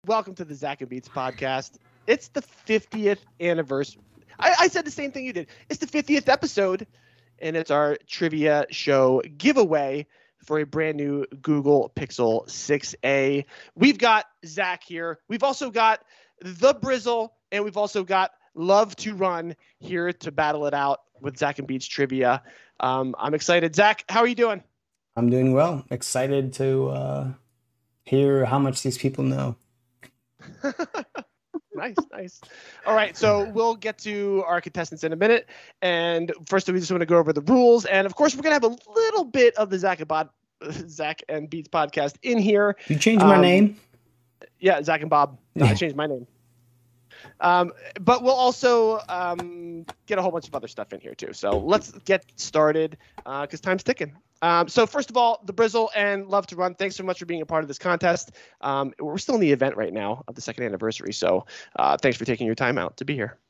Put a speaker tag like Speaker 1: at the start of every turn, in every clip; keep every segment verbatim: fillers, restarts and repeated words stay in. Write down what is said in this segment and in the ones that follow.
Speaker 1: welcome to the Zach and Beats podcast. It's the fiftieth anniversary. I, I said the same thing you did. It's the fiftieth episode, and it's our trivia show giveaway for a brand new Google Pixel six A. We've got Zach here. We've also got the Brizzle, and we've also got Love to Run here to battle it out with Zach and Beats trivia. Um, I'm excited. Zach, how are you doing?
Speaker 2: I'm doing well. Excited to uh, hear how much these people know.
Speaker 1: Nice, nice. All right, so we'll get to our contestants in a minute. And first, we just want to go over the rules. And, of course, we're going to have a little bit of the Zach and, Bod- Zach and Beats podcast in here.
Speaker 2: You changed my
Speaker 1: um,
Speaker 2: name?
Speaker 1: Yeah, Zach and Bob. No,
Speaker 2: Yeah.
Speaker 1: I changed my name. Um, but we'll also um, get a whole bunch of other stuff in here, too. So let's get started because uh, time's ticking. Um, so first of all, the Brizzle and Love to Run, thanks so much for being a part of this contest. Um, we're still in the event right now of the second anniversary, so uh, thanks for taking your time out to be here.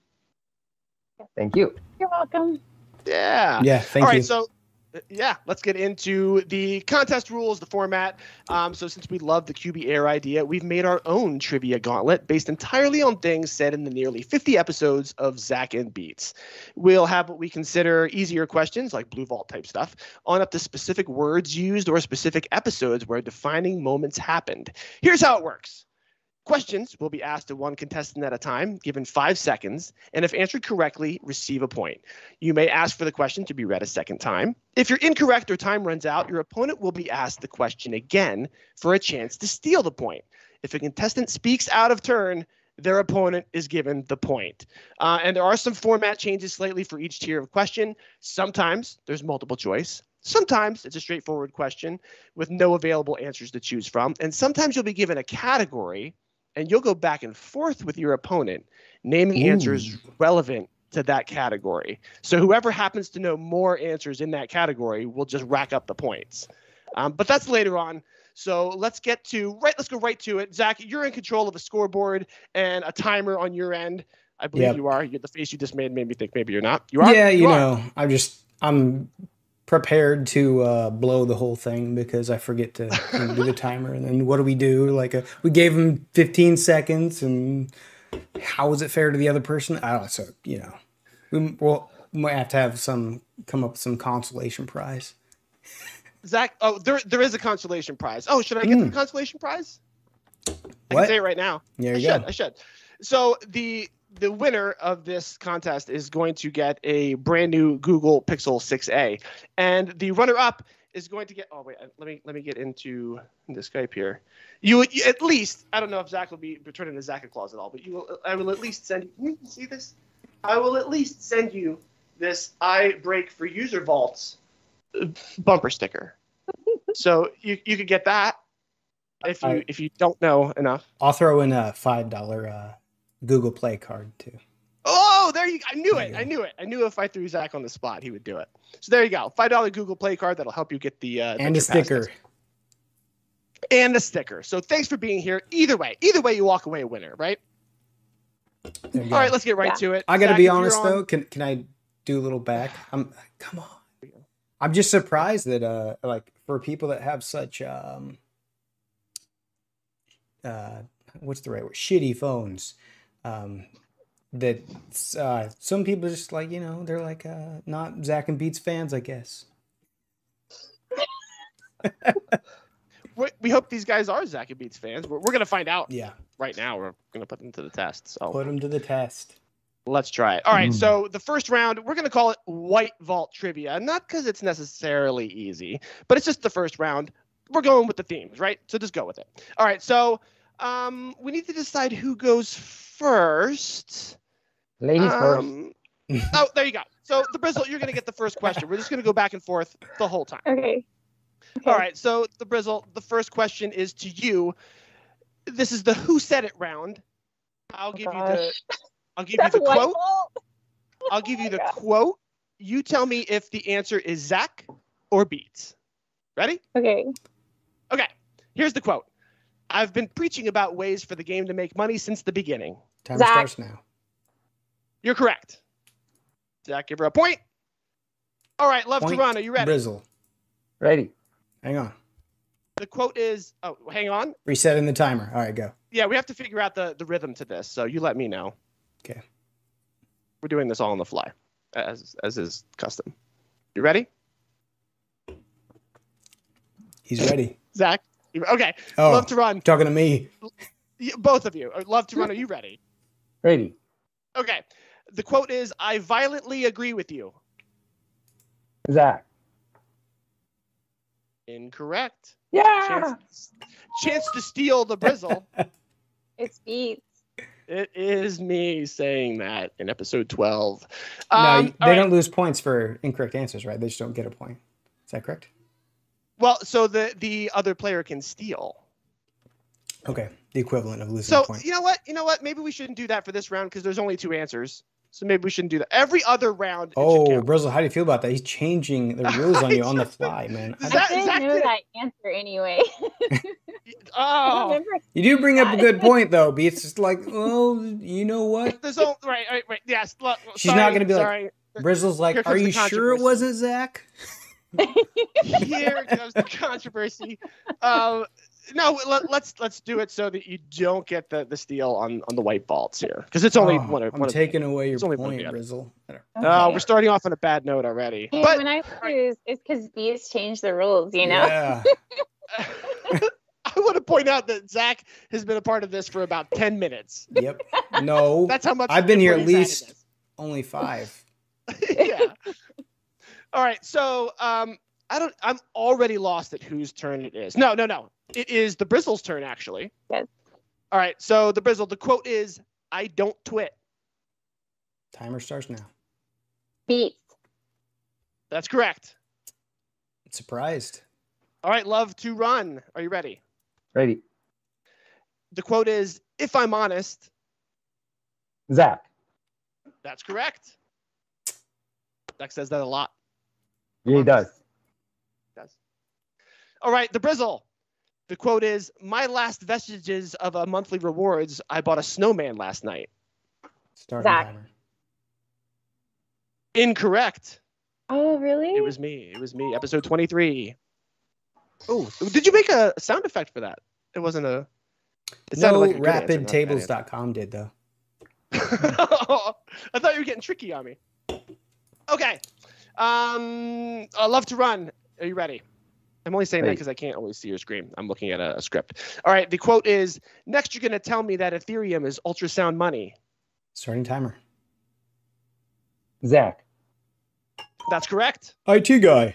Speaker 3: Thank you.
Speaker 4: You're welcome.
Speaker 1: Yeah.
Speaker 2: Yeah, thank
Speaker 1: all right,
Speaker 2: you.
Speaker 1: so uh, yeah, let's get into the contest rules, the format. Um, so since we love the Q B Air idea, we've made our own trivia gauntlet based entirely on things said in the nearly fifty episodes of Zach and Beats. We'll have what we consider easier questions, like Blue Vault type stuff, on up to specific words used or specific episodes where defining moments happened. Here's how it works. Questions will be asked to one contestant at a time, given five seconds, and if answered correctly, receive a point. You may ask for the question to be read a second time. If you're incorrect or time runs out, your opponent will be asked the question again for a chance to steal the point. If a contestant speaks out of turn, their opponent is given the point. Uh, and there are some format changes slightly for each tier of question. Sometimes there's multiple choice. Sometimes it's a straightforward question with no available answers to choose from. And sometimes you'll be given a category and you'll go back and forth with your opponent, naming
Speaker 2: Ooh.
Speaker 1: answers relevant to that category. So whoever happens to know more answers in that category will just rack up the points. Um, but that's later on. So let's get to right. Let's go right to it. Zach, you're in control of a scoreboard and a timer on your end. I believe
Speaker 2: Yep.
Speaker 1: you are. You, the face you just made made me think maybe you're not. You are.
Speaker 2: Yeah, you,
Speaker 1: you are.
Speaker 2: know, I'm just I'm prepared to uh, blow the whole thing because I forget to you know, do the timer. And then what do we do? Like a, we gave him fifteen seconds, and how was it fair to the other person? I don't know. So you know, we we'll, we might have to have some come up with some consolation prize.
Speaker 1: Zach, oh, there there is a consolation prize. Oh, should I get
Speaker 2: Mm.
Speaker 1: the consolation prize? I
Speaker 2: What?
Speaker 1: can say it right now.
Speaker 2: There
Speaker 1: I
Speaker 2: you
Speaker 1: should.
Speaker 2: go.
Speaker 1: I should. So the the winner of this contest is going to get a brand new Google Pixel six A, and the runner-up is going to get. Oh wait, let me let me get into the Skype here. You, you at least I don't know if Zach will be returning the Zach clause at all, but you will. I will at least send you. Can you see this? I will at least send you this I break for user vaults bumper sticker. So you you could get that if you
Speaker 2: I-
Speaker 1: if you don't know enough.
Speaker 2: I'll throw in a five dollar uh, Google Play card too.
Speaker 1: Oh, there you I knew
Speaker 2: There
Speaker 1: it.
Speaker 2: you
Speaker 1: I
Speaker 2: go.
Speaker 1: knew it. I knew if I threw Zach on the spot, he would do it. So there you go. five dollar Google Play card that'll help you get the uh,
Speaker 2: And a
Speaker 1: Venture Pass
Speaker 2: sticker.
Speaker 1: test. And a sticker. So thanks for being here. Either way, either way, you walk away a winner, right?
Speaker 2: There you go.
Speaker 1: All right, let's get right
Speaker 4: Yeah.
Speaker 1: to it.
Speaker 2: I gotta
Speaker 1: Zach,
Speaker 2: be
Speaker 1: if you're
Speaker 2: honest
Speaker 1: on-
Speaker 2: though. Can can I do a little back? I'm come on. I'm just surprised that uh like for people that have such um uh what's the right word, shitty phones, um that uh some people just like, you know, they're like uh not Zach and Beats fans, I guess.
Speaker 1: We, we hope these guys are Zach and Beats fans. We're, we're gonna find out
Speaker 2: Yeah,
Speaker 1: right now. We're gonna put them to the test. So
Speaker 2: put them to the test.
Speaker 1: let's try it. All right,
Speaker 3: Mm.
Speaker 1: so the first round, we're going to call it White Vault Trivia. Not because it's necessarily easy, but it's just the first round. We're going with the themes, right? So just go with it. All right, so um, we need to decide who goes first.
Speaker 3: Ladies first.
Speaker 1: Um, oh, there you go. So the Brizzle, you're going to get the first question. We're just going to go back and forth the whole time.
Speaker 4: Okay. Okay.
Speaker 1: All right, so the Brizzle, the first question is to you. This is the Who Said It round. I'll
Speaker 4: Oh,
Speaker 1: give you the
Speaker 4: gosh.
Speaker 1: I'll give
Speaker 4: That's
Speaker 1: you the
Speaker 4: white
Speaker 1: quote.
Speaker 4: vault?
Speaker 1: I'll give you
Speaker 4: my
Speaker 1: the
Speaker 4: God.
Speaker 1: quote. You tell me if the answer is Zach or Beats. Ready?
Speaker 4: Okay.
Speaker 1: Okay. Here's the quote. I've been preaching about ways for the game to make money since the beginning.
Speaker 2: Time
Speaker 4: Zach.
Speaker 2: starts now.
Speaker 1: You're correct. Zach, give her a point. All right, Love
Speaker 2: Point
Speaker 1: to Run. Are you ready?
Speaker 2: Brizzle.
Speaker 3: Ready.
Speaker 2: Hang on.
Speaker 1: the quote is, oh, hang on.
Speaker 2: Resetting the timer. All right, go.
Speaker 1: Yeah, we have to figure out the, the rhythm to this, so you let me know.
Speaker 2: Okay.
Speaker 1: We're doing this all on the fly, as as is custom. You ready?
Speaker 2: He's ready.
Speaker 1: Zach? You- Okay.
Speaker 2: Oh,
Speaker 1: Love to run.
Speaker 2: talking to me.
Speaker 1: Y- Both of you. Love to run. Are you ready?
Speaker 3: Ready.
Speaker 1: Okay. The quote is, I violently agree with you.
Speaker 3: Zach.
Speaker 1: Incorrect.
Speaker 3: Yeah.
Speaker 1: Chance, chance to steal the Brizzle.
Speaker 4: It's Beats.
Speaker 1: It is me saying that in episode twelve.
Speaker 2: No,
Speaker 1: Um,
Speaker 2: they
Speaker 1: all right.
Speaker 2: don't lose points for incorrect answers, right? They just don't get a point. Is that correct?
Speaker 1: Well, so the, the other player can steal.
Speaker 2: Okay, the equivalent of losing
Speaker 1: So
Speaker 2: a point.
Speaker 1: you know what? You know what? Maybe we shouldn't do that for this round because there's only two answers. So maybe we shouldn't do that. Every other round. It
Speaker 2: Oh,
Speaker 1: should count.
Speaker 2: Brizzle, how do you feel about that? He's changing the rules on you on the fly, man.
Speaker 1: Is
Speaker 2: I-
Speaker 1: that-
Speaker 4: I didn't
Speaker 1: Zach
Speaker 4: know
Speaker 1: did-
Speaker 4: that answer anyway. I
Speaker 1: Oh,
Speaker 4: remember.
Speaker 2: you do bring up a good point, though, B. It's just like, well, you know what?
Speaker 1: there's no right, right, right. Yes. lo-
Speaker 2: She's
Speaker 1: sorry,
Speaker 2: not going to be
Speaker 1: sorry.
Speaker 2: like, Brizzle's like,
Speaker 1: Here
Speaker 2: are
Speaker 1: comes the
Speaker 2: you sure it
Speaker 1: controversy."
Speaker 2: wasn't Zach?
Speaker 1: Here comes the controversy. Um, no, let, let's let's do it so that you don't get the, the steal on, on the white vaults here because it's only
Speaker 2: Oh,
Speaker 1: one. of-
Speaker 2: I'm
Speaker 1: one of-
Speaker 2: taking away your
Speaker 1: it's only one
Speaker 2: point,
Speaker 1: or the other.
Speaker 2: Brizzle. I don't-
Speaker 1: Oh,
Speaker 4: Okay.
Speaker 1: we're starting off on a bad note already.
Speaker 4: Hey,
Speaker 1: But
Speaker 4: when I lose, it's because Beats changed the rules, you know?
Speaker 2: Yeah.
Speaker 1: I want to point out that Zach has been a part of this for about ten minutes.
Speaker 2: Yep. No,
Speaker 1: That's how much
Speaker 2: I've been here at
Speaker 1: input he's
Speaker 2: least only five.
Speaker 1: had in this. Yeah. All right. So um, I don't. I'm already lost at whose turn it is. No, no, no. It is the Brizzle's turn actually.
Speaker 4: Yes.
Speaker 1: All right. So the Brizzle. The quote is, "I don't twit."
Speaker 2: Timer starts now.
Speaker 4: Beats.
Speaker 1: That's correct.
Speaker 2: Surprised.
Speaker 1: All right. Love to run. Are you ready?
Speaker 3: Ready.
Speaker 1: The quote is, "If I'm honest."
Speaker 3: Zach.
Speaker 1: That's correct. Zach says that a lot.
Speaker 3: Yeah, he does.
Speaker 1: Does. All right, the Brizzle. The quote is, "My last vestiges of a monthly rewards, I bought a snowman last night."
Speaker 2: Starting
Speaker 4: Zach.
Speaker 2: timer.
Speaker 1: Incorrect.
Speaker 4: Oh, really?
Speaker 1: It was me. It was me. Episode twenty-three. Oh, did you make a sound effect for that? It wasn't a. It sounded
Speaker 2: No,
Speaker 1: like a good answer,
Speaker 2: rapid
Speaker 1: not a bad
Speaker 2: tables
Speaker 1: answer.
Speaker 2: dot com did, though.
Speaker 1: I thought you were getting tricky on me. Okay. Um, I love to run. Are you ready? I'm only saying that
Speaker 3: Ready.
Speaker 1: because I can't always see your screen. I'm looking at a, a script. All right. The quote is, "Next, you're going to tell me that Ethereum is ultrasound money."
Speaker 2: Starting timer.
Speaker 3: Zach.
Speaker 1: That's correct.
Speaker 2: I T guy.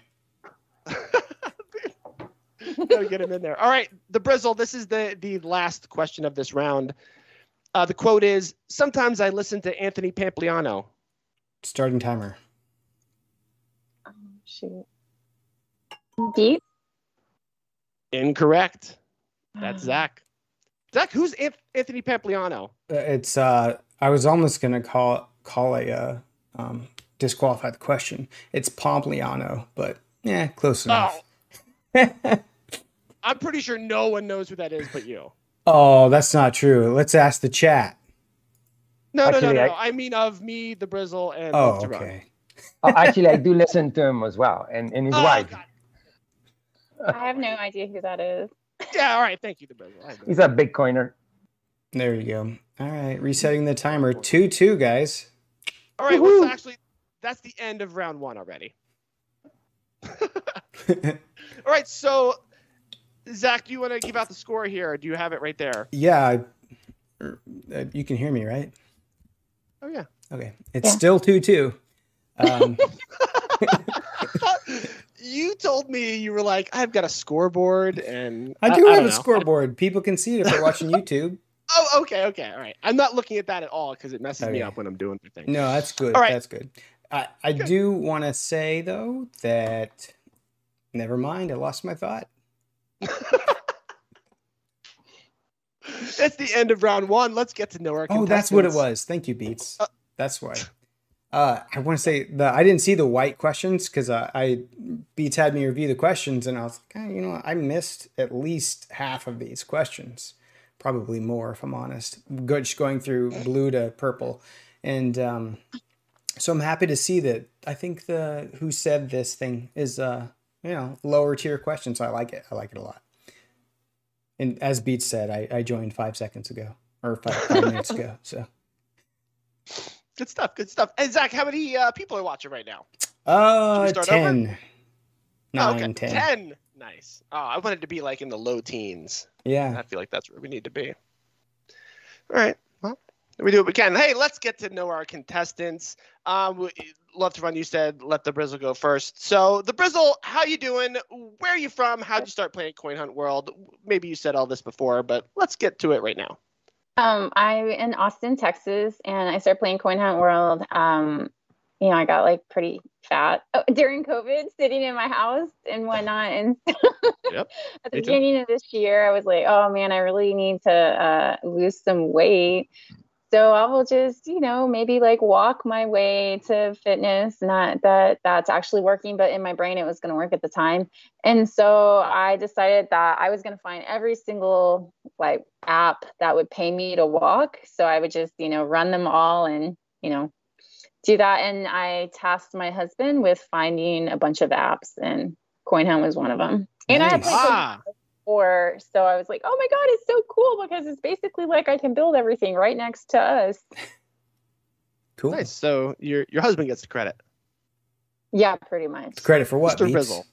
Speaker 1: Gotta get him in there. All right. The Brizzle. This is the, the last question of this round. Uh, the quote is, "Sometimes I listen to Anthony Pampliano."
Speaker 2: Starting timer.
Speaker 4: Oh, shoot. Beats.
Speaker 1: Incorrect. That's Zach. Zach, who's Anth- Anthony Pampliano?
Speaker 2: Uh, It's uh I was almost gonna call call a uh, um disqualify the question. It's Pompliano, but yeah, close enough.
Speaker 1: I'm pretty sure no one knows who that is but you.
Speaker 2: Oh, that's not true. Let's ask the chat.
Speaker 1: No, no, no,
Speaker 3: Actually,
Speaker 1: no,
Speaker 3: I-
Speaker 1: no. I mean of me, the Brizzle, and
Speaker 2: Oh,
Speaker 1: Love to Run.
Speaker 2: okay.
Speaker 3: Oh, actually, I do listen to him as well, and, and his
Speaker 1: Oh,
Speaker 3: wife.
Speaker 1: God.
Speaker 4: I have no idea who that is.
Speaker 1: Yeah, all right. Thank you, the Brizzle. I know.
Speaker 3: He's a Bitcoiner.
Speaker 2: There you go. All right, resetting the timer. Two two, guys.
Speaker 1: All right,
Speaker 3: Woohoo.
Speaker 1: let's actually, that's the end of round one already. All right, so, Zach, do you want to give out the score here, or do you have it right there?
Speaker 2: Yeah, I- uh, you can hear me, right?
Speaker 1: Oh, yeah.
Speaker 2: Okay, it's
Speaker 4: Yeah.
Speaker 2: still two two. Um,
Speaker 1: You told me you were like, I've got a scoreboard, and
Speaker 2: I do
Speaker 1: I
Speaker 2: have
Speaker 1: don't
Speaker 2: a
Speaker 1: know.
Speaker 2: scoreboard. People can see it if they're watching YouTube.
Speaker 1: Oh, okay, okay, all right. I'm not looking at that at all because it messes me
Speaker 2: Okay.
Speaker 1: up when I'm doing the thing.
Speaker 2: No, that's good.
Speaker 1: All right.
Speaker 2: That's good. I, I do want to say, though, that never mind. I lost my thought.
Speaker 1: It's the end of round one. Let's get to know our
Speaker 2: Oh, that's what it
Speaker 1: contestants.
Speaker 2: was. Thank you, Beats.
Speaker 1: Uh,
Speaker 2: That's why. Uh, I want to say the I didn't see the white questions because uh, I Beats had me review the questions, and I was like, eh, you know, what? I missed at least half of these questions, probably more if I'm honest. Go- Just going through blue to purple, and um, so I'm happy to see that. I think the who said this thing is uh, you know lower tier questions. So I like it. I like it a lot. And as Beats said, I, I joined five seconds ago or five, five minutes ago. So
Speaker 1: Good stuff. Good stuff. And Zach, how many uh, people are watching right now?
Speaker 2: uh,
Speaker 1: start
Speaker 2: ten,
Speaker 1: over?
Speaker 2: nine,
Speaker 1: oh, okay.
Speaker 2: ten.
Speaker 1: ten. Nice. Oh, I wanted to be like in the low teens.
Speaker 2: Yeah.
Speaker 1: I feel like that's where we need to be. All right. Well, we do what we can. Hey, let's get to know our contestants. Um, we, love to run. You said let the Brizzle go first. So the Brizzle, how you doing? Where are you from? How'd you start playing Coin Hunt World? Maybe you said all this before, but let's get to it right now.
Speaker 4: Um, I'm in Austin, Texas, and I started playing Coin Hunt World. Um, you know, I got like pretty fat oh, during COVID, sitting in my house and whatnot. And
Speaker 1: Yep,
Speaker 4: at the
Speaker 1: me too.
Speaker 4: beginning of this year, I was like, oh man, I really need to uh, lose some weight. So I will just, you know, maybe like walk my way to fitness. Not that that's actually working, but in my brain, it was going to work at the time. And so I decided that I was going to find every single like app that would pay me to walk. So I would just, you know, run them all and, you know, do that. And I tasked my husband with finding a bunch of apps, and Coin Hunt was one of them. And I had
Speaker 2: Nice.
Speaker 4: played Coin
Speaker 1: Ah,
Speaker 4: Hunt before, so I was like, oh my God, it's so cool because it's basically like I can build everything right next to us.
Speaker 2: Cool.
Speaker 1: nice. So your your husband gets the credit
Speaker 4: Yeah, pretty much.
Speaker 2: Credit for what?
Speaker 1: Mister
Speaker 2: Beats?
Speaker 1: Brizzle.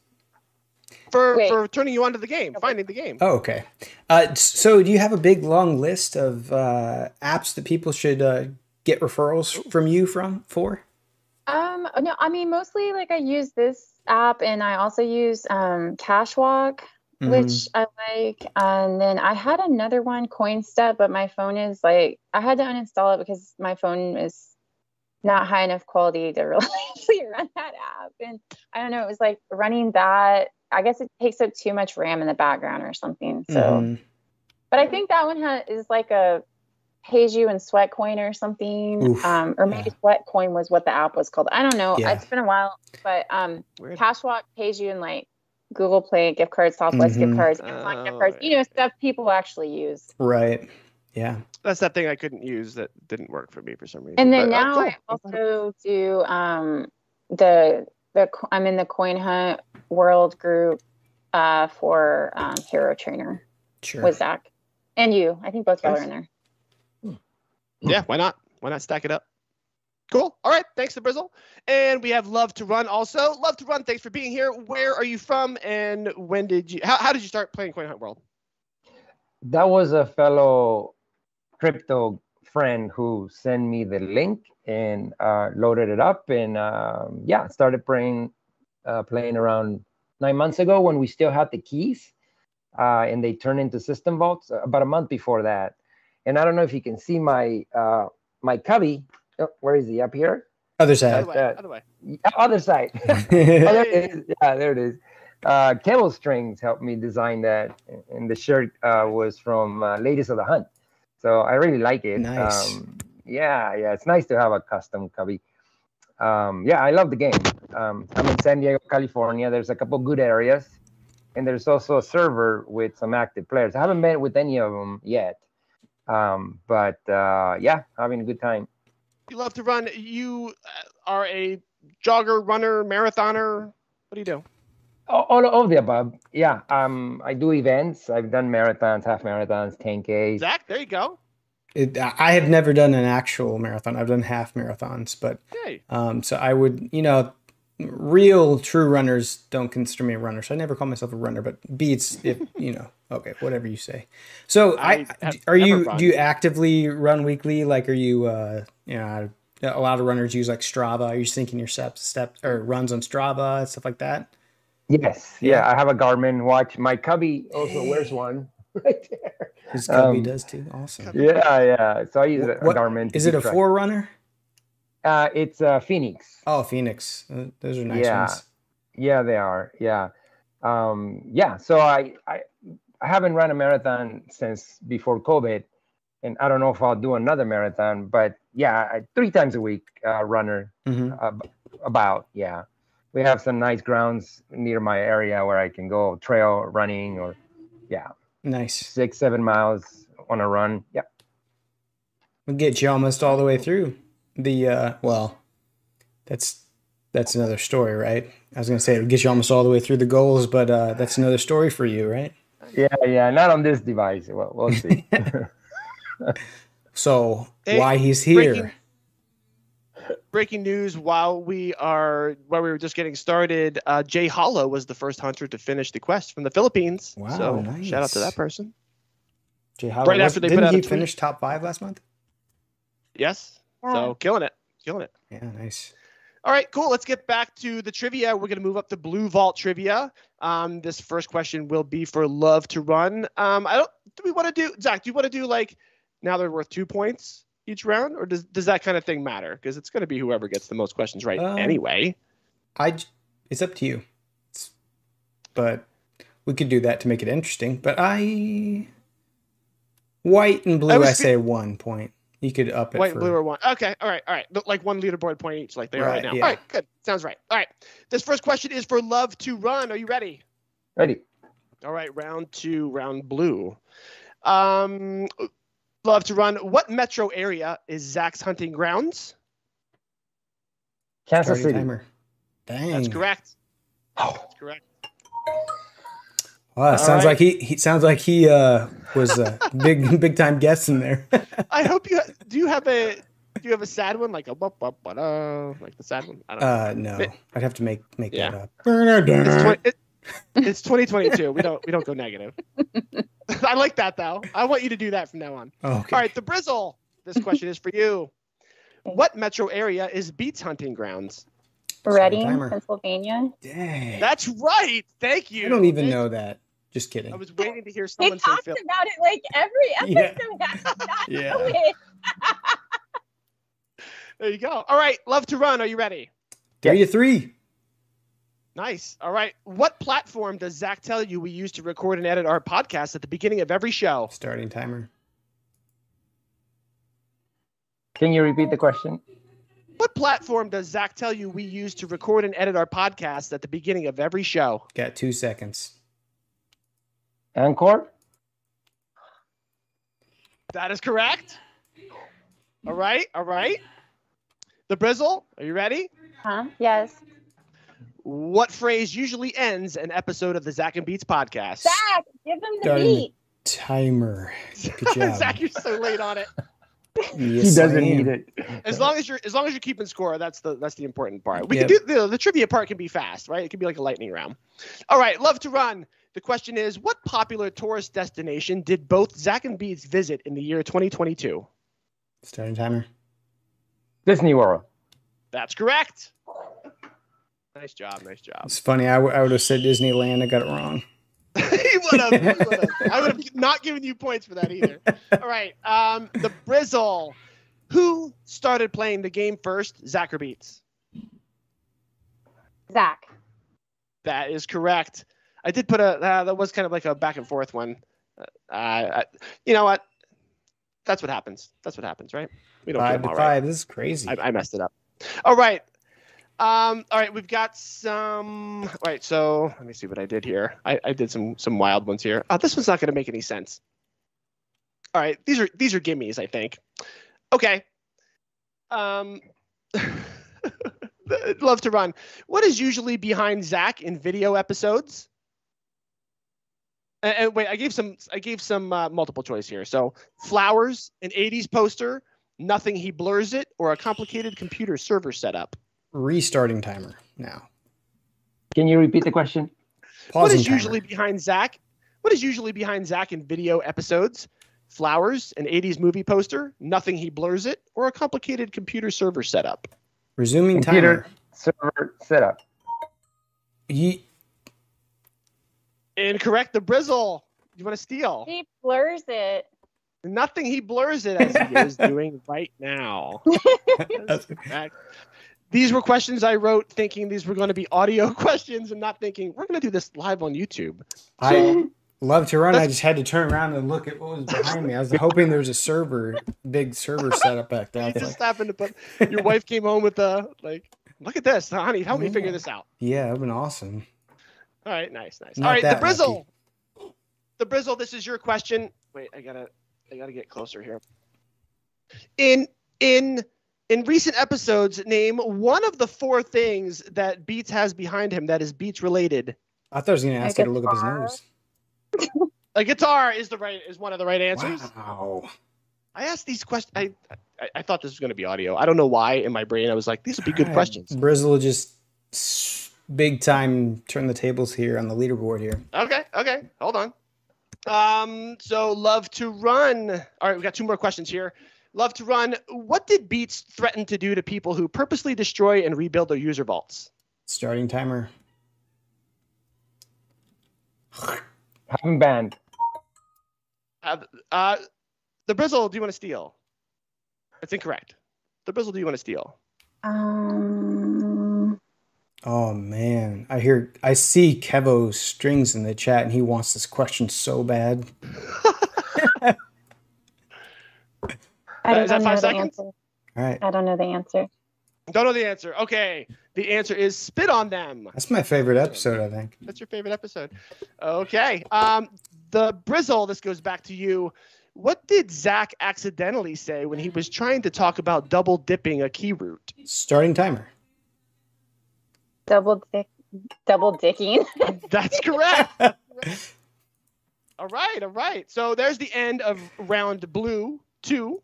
Speaker 1: for
Speaker 4: Wait.
Speaker 1: for turning you onto the game, finding the game.
Speaker 2: Oh, okay. Uh, so do you have a big long list of uh, apps that people should uh, get referrals from you from for?
Speaker 4: Um, no, I mean, mostly like I use this app, and I also use um, Cashwalk,
Speaker 2: Mhm.
Speaker 4: which I like. And then I had another one, CoinStep, but my phone is like, I had to uninstall it because my phone is not high enough quality to really run that app. And I don't know, it was like running that. I guess it takes up too much RAM in the background or something. So,
Speaker 2: Mhm.
Speaker 4: but I think that one ha- is like a pays you in Sweatcoin or something.
Speaker 2: Oof,
Speaker 4: um, or maybe
Speaker 2: yeah.
Speaker 4: Sweatcoin was what the app was called. I don't know.
Speaker 2: Yeah.
Speaker 4: It's been a while, but um,
Speaker 1: Weird.
Speaker 4: Cashwalk pays you in like Google Play gift cards, Southwest
Speaker 2: Mhm.
Speaker 4: gift cards, Amazon gift
Speaker 1: Oh,
Speaker 4: cards, you know,
Speaker 1: yeah.
Speaker 4: stuff people actually use.
Speaker 2: Right. Yeah.
Speaker 1: That's that thing I couldn't use that didn't work for me for some reason.
Speaker 4: And then
Speaker 1: But, uh,
Speaker 4: now
Speaker 1: cool.
Speaker 4: I also do um, the the co- I'm in the Coin Hunt World group uh, for um, Hero Trainer
Speaker 2: Sure.
Speaker 4: with Zach and you. I think both y'all
Speaker 1: Nice.
Speaker 4: are in there.
Speaker 1: Yeah, why not? Why not stack it up? Cool. All right. Thanks to Brizzle. And we have Love to Run also. Love to Run, thanks for being here. Where are you from, and when did you, how, how did you start playing Coin Hunt World?
Speaker 3: That was a fellow crypto friend who sent me the link and uh, loaded it up, and um, yeah, started playing uh, playing around nine months ago when we still had the keys, uh, and they turned into system vaults uh, about a month before that. And I don't know if you can see my uh, my cubby. Oh, where is he? Up here?
Speaker 2: Other
Speaker 1: Other
Speaker 2: side.
Speaker 1: way.
Speaker 3: that-
Speaker 1: Other way.
Speaker 3: Yeah, other side. Oh, there it is. Yeah, there it is. Uh, Cable Strings helped me design that, and the shirt uh, was from uh, Ladies of the Hunt. So I really like it.
Speaker 2: Nice.
Speaker 3: Um, yeah, yeah, it's nice to have a custom cubby. Um, yeah, I love the game. Um, I'm in San Diego, California. There's a couple good areas, and there's also a server with some active players. I haven't met with any of them yet, um, but uh, yeah, having a good time.
Speaker 1: You love to run. You uh, are a jogger, runner, marathoner. What do you do?
Speaker 3: All, all of the above. Yeah, um, I do events. I've done marathons, half marathons, ten Ks.
Speaker 1: Zach, there you go.
Speaker 2: It, I have never done an actual marathon. I've done half marathons, but
Speaker 1: Hey.
Speaker 2: um, so I would, you know, real true runners don't consider me a runner. So I never call myself a runner, but beats if you know. Okay, whatever you say. So
Speaker 1: I
Speaker 2: I,
Speaker 1: have
Speaker 2: are you
Speaker 1: never run.
Speaker 2: do you actively run weekly? Like, are you uh, you know, a lot of runners use like Strava. Are you syncing your steps, steps or runs on Strava and stuff like that?
Speaker 3: Yes,
Speaker 2: Yeah.
Speaker 3: yeah, I have a Garmin watch. My cubby also wears one right there.
Speaker 2: His cubby
Speaker 3: Um,
Speaker 2: does too. Awesome.
Speaker 3: Yeah, yeah. So I use a, a
Speaker 2: What-
Speaker 3: Garmin. to
Speaker 2: Is it
Speaker 3: keep
Speaker 2: a
Speaker 3: track.
Speaker 2: Forerunner?
Speaker 3: Uh, it's a Phoenix.
Speaker 2: Oh, Phoenix. Uh, those are nice
Speaker 3: Yeah.
Speaker 2: ones.
Speaker 3: Yeah, they are. Yeah, um, yeah. So I, I, I haven't run a marathon since before COVID, and I don't know if I'll do another marathon. But yeah, I, three times a week, uh, runner.
Speaker 2: hmm
Speaker 3: Uh, about yeah, we have some nice grounds near my area where I can go trail running or yeah,
Speaker 2: Nice.
Speaker 3: six seven miles on a run. Yeah.
Speaker 2: We'll get you almost all the way through the uh well that's that's another story, right? I was gonna say it'll get you almost all the way through the goals, but uh that's another story for you, right?
Speaker 3: Yeah, yeah, not on this device. Well, we'll see.
Speaker 2: So
Speaker 1: Hey,
Speaker 2: why he's here?
Speaker 1: breaking- Breaking news while we are while we were just getting started, uh, Jay Hollow was the first hunter to finish the quest from the Philippines.
Speaker 2: Wow,
Speaker 1: so
Speaker 2: nice.
Speaker 1: shout out to that person.
Speaker 2: Jay Hollow,
Speaker 1: Right
Speaker 2: was-
Speaker 1: after they
Speaker 2: didn't
Speaker 1: put out
Speaker 2: he
Speaker 1: a tweet.
Speaker 2: finish top five last month?
Speaker 1: Yes.
Speaker 4: Yeah.
Speaker 1: So killing it. Killing it.
Speaker 2: Yeah, nice.
Speaker 1: All right, cool. Let's get back to the trivia. We're going to move up to Blue Vault trivia. Um, this first question will be for Love to Run. Um, I don't. Do we want to do Zach? Do you want to do like now they're worth two points each round, or does does that kind of thing matter? Because it's going to be whoever gets the most questions right
Speaker 2: Um,
Speaker 1: anyway.
Speaker 2: I. j- It's up to you. It's, but we could do that to make it interesting. But I. White and
Speaker 1: I
Speaker 2: blue,
Speaker 1: was
Speaker 2: I
Speaker 1: fe-
Speaker 2: say one point. You could up it
Speaker 1: White,
Speaker 2: for
Speaker 1: blue, or one. Okay, all right, all right. Look like one leaderboard point each, like they are right
Speaker 2: Right,
Speaker 1: now.
Speaker 2: yeah.
Speaker 1: All right, good. Sounds right. All right. This first question is for Love to Run. Are you ready?
Speaker 3: Ready?
Speaker 1: All right, round two, round blue. Um, Love to Run. What metro area is Zach's hunting grounds?
Speaker 3: Kansas
Speaker 2: starting
Speaker 3: City.
Speaker 2: timer. Dang.
Speaker 1: That's correct. That's correct.
Speaker 2: Wow, it
Speaker 1: All
Speaker 2: sounds
Speaker 1: right.
Speaker 2: like he, he sounds like he uh was a big big time guest in there.
Speaker 1: I hope you do. You have a do you have a sad one like a bup, bup, bup, uh, like the sad one? I don't know.
Speaker 2: Uh no. I'd have to make make
Speaker 1: Yeah.
Speaker 2: that up.
Speaker 1: It's, twenty, it, it's twenty twenty-two. We don't we don't go negative. I like that though. I want you to do that from now on.
Speaker 2: Okay.
Speaker 1: All right, the Brizzle. This question is for you. What metro area is Beats hunting grounds?
Speaker 4: Reading,
Speaker 2: timer.
Speaker 4: Pennsylvania.
Speaker 2: Dang.
Speaker 1: That's right. Thank you.
Speaker 2: I don't even
Speaker 1: Thank-
Speaker 2: know that. Just kidding.
Speaker 1: I was waiting to hear
Speaker 4: He
Speaker 1: someone say
Speaker 4: talks
Speaker 1: Phil.
Speaker 4: about it like every
Speaker 2: Yeah.
Speaker 4: episode. How do you not
Speaker 2: Yeah.
Speaker 4: know it?
Speaker 1: There you go. All right, Love to Run. Are you ready?
Speaker 2: Three to three.
Speaker 1: Nice. All right. What platform does Zach tell you we use to record and edit our podcast at the beginning of every show?
Speaker 2: Starting timer.
Speaker 3: Can you repeat the question?
Speaker 1: What platform does Zach tell you we use to record and edit our podcast at the beginning of every show?
Speaker 2: Got two seconds.
Speaker 3: Anchor?
Speaker 1: That is correct. All right. All right. The Brizzle, are you ready?
Speaker 4: Huh? Yes.
Speaker 1: What phrase usually ends an episode of the Zach and Beats podcast?
Speaker 4: Zach, give him the
Speaker 2: Starting
Speaker 4: beat.
Speaker 2: timer. Good job.
Speaker 1: Zach, you're so late on it.
Speaker 2: Yes,
Speaker 3: he doesn't
Speaker 2: I am.
Speaker 3: need it.
Speaker 1: As long as you're as long as you're keeping score, that's the that's the important part. We
Speaker 2: Yep.
Speaker 1: can do the, the trivia part can be fast, right? It can be like a lightning round. All right, Love to Run. The question is, what popular tourist destination did both Zach and Beats visit in the year twenty twenty-two?
Speaker 2: Starting timer.
Speaker 3: Disney World.
Speaker 1: That's correct. Nice job, nice job.
Speaker 2: It's funny. I, w- I would have said Disneyland. I got it wrong.
Speaker 1: He would have. he would have. I would have not given you points for that either. All right, um, the Brizzle. Who started playing the game first, Zach or Beats?
Speaker 4: Zach.
Speaker 1: That is correct. I did put a uh, that was kind of like a back and forth one. Uh, I, you know what? That's what happens. That's what happens, right? We don't
Speaker 2: Five
Speaker 1: get
Speaker 2: to
Speaker 1: them
Speaker 2: five.
Speaker 1: all right.
Speaker 2: This is crazy.
Speaker 1: I, I messed it up. All right. Um, all right, we've got some. All right, so let me see what I did here. I, I did some some wild ones here. Oh, this one's not going to make any sense. All right, these are these are gimmies, I think. Okay. Um, Love to Run. What is usually behind Zach in video episodes? And, and wait, I gave some. I gave some uh, multiple choice here. So, flowers, an eighties poster, nothing he blurs it, or a complicated computer server setup.
Speaker 2: Restarting timer now.
Speaker 3: Can you repeat the question?
Speaker 1: What
Speaker 2: Pausing
Speaker 1: is
Speaker 2: timer.
Speaker 1: usually behind Zach? What is usually behind Zach in video episodes? Flowers, an eighties movie poster, nothing he blurs it, or a complicated computer server setup.
Speaker 2: Resuming
Speaker 3: Computer
Speaker 2: timer.
Speaker 3: server setup.
Speaker 2: Ye-
Speaker 1: Incorrect. The Brizzle. You want to steal?
Speaker 4: He blurs it.
Speaker 1: Nothing he blurs it as he is doing right now. That's correct. These were questions I wrote thinking these were going to be audio questions and not thinking we're going to do this live on YouTube.
Speaker 2: I love to run. I
Speaker 1: That's-
Speaker 2: just had to turn around and look at what was behind me. I was hoping there was a server, big server setup back there. I
Speaker 1: You
Speaker 2: was
Speaker 1: just
Speaker 2: like,
Speaker 1: happened to put your wife came home with a like, look at this, honey. Help me
Speaker 2: Yeah.
Speaker 1: figure this out.
Speaker 2: yeah, that'd been awesome.
Speaker 1: All right, nice, nice.
Speaker 2: Not
Speaker 1: All right, the
Speaker 2: that
Speaker 1: Brizzle. The Brizzle, this is your question. Wait, I gotta I gotta get closer here. In in in recent episodes, name one of the four things that Beats has behind him that is Beats related.
Speaker 2: I thought I was going to ask
Speaker 4: Like
Speaker 2: you
Speaker 4: a
Speaker 2: to look up his
Speaker 4: car?
Speaker 2: nose.
Speaker 1: A guitar is the right is one of the right answers.
Speaker 2: Wow.
Speaker 1: I asked these questions. I, I I thought this was going to be audio. I don't know why. In my brain, I was like, these would be good
Speaker 2: All right.
Speaker 1: questions.
Speaker 2: Brizzle just s- big time turn the tables here on the leaderboard here.
Speaker 1: Okay, okay, hold on. Um, so love to run. All right, we got two more questions here. Love to run. What did Beats threaten to do to people who purposely destroy and rebuild their user vaults?
Speaker 2: Starting timer.
Speaker 3: Having banned.
Speaker 1: Uh, uh, the Brizzle, do you want to steal? That's incorrect. The Brizzle, do you want to steal?
Speaker 4: Um,
Speaker 2: Oh man, I hear I see Kevo Strings in the chat, and he wants this question so bad.
Speaker 4: I don't
Speaker 1: Is that
Speaker 4: know
Speaker 1: five
Speaker 4: the
Speaker 1: seconds?
Speaker 4: answer.
Speaker 2: All right,
Speaker 4: I don't know the answer.
Speaker 1: Don't know the answer. Okay, the answer is spit on them.
Speaker 2: that's my favorite episode, I think.
Speaker 1: That's your favorite episode. Okay. Um, the Brizzle, this goes back to you. What did Zach accidentally say when he was trying to talk about double dipping a key root?
Speaker 2: Starting timer.
Speaker 4: Double dick, double dicking.
Speaker 1: That's correct. All right, all right. So there's the end of round blue two.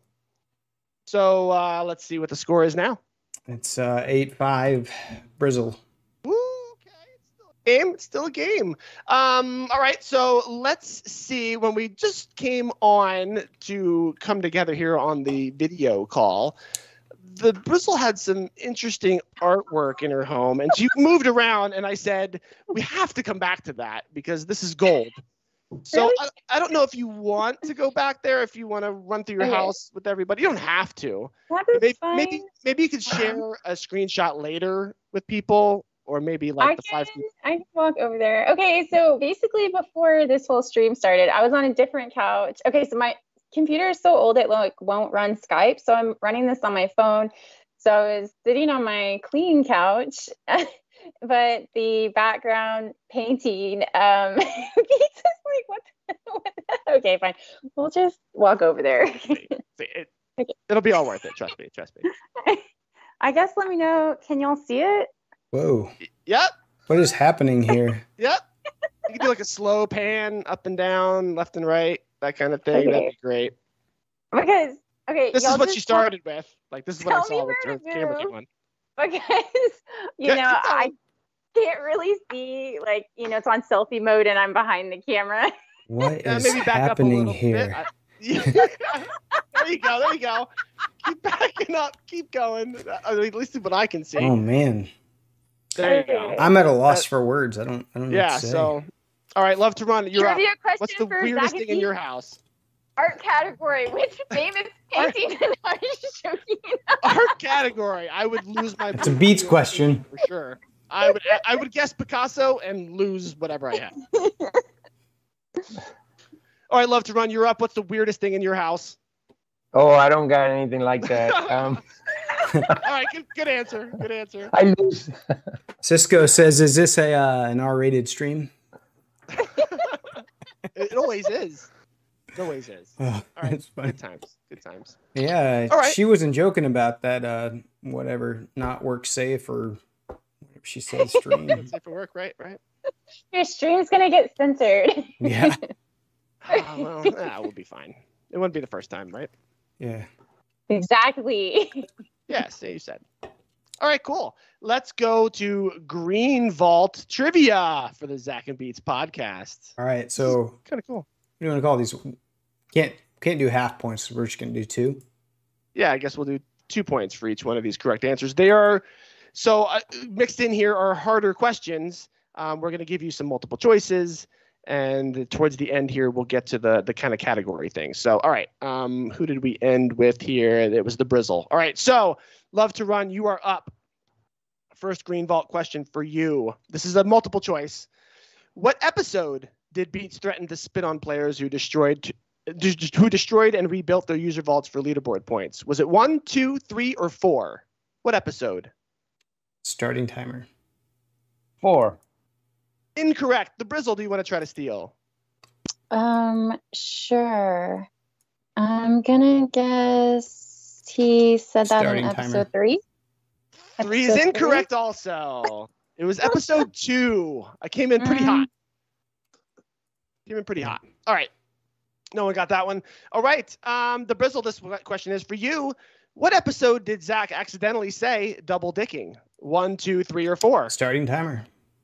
Speaker 1: So uh, let's see what the score is now.
Speaker 2: It's uh, eight five Brizzle.
Speaker 1: Woo, okay, it's still a game. It's still a game. Um, all right, so let's see. When we just came on to come together here on the video call, the Brizzle had some interesting artwork in her home, and she moved around, and I said, we have to come back to that because this is gold. So
Speaker 4: Really?
Speaker 1: I, I don't know if you want to go back there, if you want to run through your
Speaker 4: Okay.
Speaker 1: house with everybody. You don't have to.
Speaker 4: That is
Speaker 1: Maybe,
Speaker 4: fine.
Speaker 1: maybe maybe you could share a screenshot later with people, or maybe like
Speaker 4: I
Speaker 1: the
Speaker 4: can,
Speaker 1: five.
Speaker 4: I can walk over there. Okay, so basically before this whole stream started, I was on a different couch. Okay, so my computer is so old it like won't run Skype, so I'm running this on my phone. So I was sitting on my clean couch, but the background painting, um, it's just like what? The, what the, okay, fine. We'll just walk over there.
Speaker 1: See, it,
Speaker 4: Okay.
Speaker 1: It'll be all worth it. Trust me. Trust me.
Speaker 4: I guess let me know. Can y'all see it?
Speaker 2: Whoa,
Speaker 1: Yep.
Speaker 2: what is happening here?
Speaker 1: Yep. You can do like a slow pan up and down, left and right, that kind of thing.
Speaker 4: Okay.
Speaker 1: That'd be great.
Speaker 4: Because okay,
Speaker 1: This
Speaker 4: y'all
Speaker 1: is what
Speaker 4: just
Speaker 1: she started with. Like this is what I
Speaker 4: tell me
Speaker 1: saw with
Speaker 4: where
Speaker 1: her
Speaker 4: to
Speaker 1: camera
Speaker 4: move.
Speaker 1: came on.
Speaker 4: because you
Speaker 1: Yeah,
Speaker 4: know
Speaker 1: keep
Speaker 4: I
Speaker 1: going.
Speaker 4: can't really see, like, you know, it's on selfie mode and I'm behind the camera.
Speaker 2: What
Speaker 1: Yeah,
Speaker 2: is
Speaker 1: maybe back up a
Speaker 2: happening
Speaker 1: little
Speaker 2: here?
Speaker 1: bit. I- Yeah. There you go. There you go. Keep backing up. Keep going. Uh, At least what I can see.
Speaker 2: Oh man,
Speaker 1: There you go.
Speaker 2: I'm at a loss for words. I don't. I don't know
Speaker 1: Yeah.
Speaker 2: what to say.
Speaker 1: So, all right. Love to run. You're up.
Speaker 4: Trivia question
Speaker 1: What's the
Speaker 4: for
Speaker 1: weirdest
Speaker 4: Zach
Speaker 1: thing in your house?
Speaker 4: art category. Which famous painting and art showing?
Speaker 1: Art category. I would lose my.
Speaker 2: It's a Beats question.
Speaker 1: for sure. I would. I would guess Picasso and lose whatever I have. All right. Love to run. You're up. What's the weirdest thing in your house?
Speaker 3: Oh, I don't got anything like that. Um,
Speaker 1: All right. Good, good answer. Good answer.
Speaker 3: I lose.
Speaker 2: Cisco says, "Is this a uh, an R-rated stream?"
Speaker 1: It always is. It always is.
Speaker 2: Oh,
Speaker 1: All right.
Speaker 2: that's funny.
Speaker 1: Good times. Good times.
Speaker 2: Yeah,
Speaker 1: All right.
Speaker 2: she wasn't joking about that. Uh, whatever, not work safe or whatever she said. Stream.
Speaker 1: That's it for work, right? Right.
Speaker 4: Your stream's gonna get censored.
Speaker 2: Yeah,
Speaker 1: Ah, well, that will be fine. It wouldn't be the first time, right?
Speaker 2: yeah.
Speaker 4: Exactly.
Speaker 1: Yes, yeah, you said. All right, cool. Let's go to Green Vault Trivia for the Zach and Beats podcast.
Speaker 2: All right, so
Speaker 1: Kind of cool.
Speaker 2: what do you want to call these? Can't can't do half points. So we're just gonna do two.
Speaker 1: Yeah, I guess we'll do two points for each one of these correct answers. They are so uh, mixed in here are harder questions. Um, we're going to give you some multiple choices, and towards the end here, we'll get to the the kind of category thing. So, all right, um, who did we end with here? It was the Brizzle. All right, so Love to Run, you are up. First Green Vault question for you. This is a multiple choice. What episode did Beats threaten to spit on players who destroyed who destroyed and rebuilt their user vaults for leaderboard points? Was it one, two, three, or four? What episode?
Speaker 2: Starting timer.
Speaker 3: Four.
Speaker 1: Incorrect. The Brizzle, do you want to try to steal?
Speaker 4: Um, sure. I'm gonna guess he said that
Speaker 2: Starting
Speaker 4: in
Speaker 2: timer.
Speaker 4: episode three.
Speaker 1: Three is
Speaker 4: Episode three?
Speaker 1: incorrect also. It was episode two. I came in pretty
Speaker 4: Mm.
Speaker 1: hot. Came in pretty hot. All right. No one got that one. All right. Um, the Brizzle, this question is for you. What episode did Zach accidentally say double dicking? One, two, three, or four?
Speaker 2: Starting timer.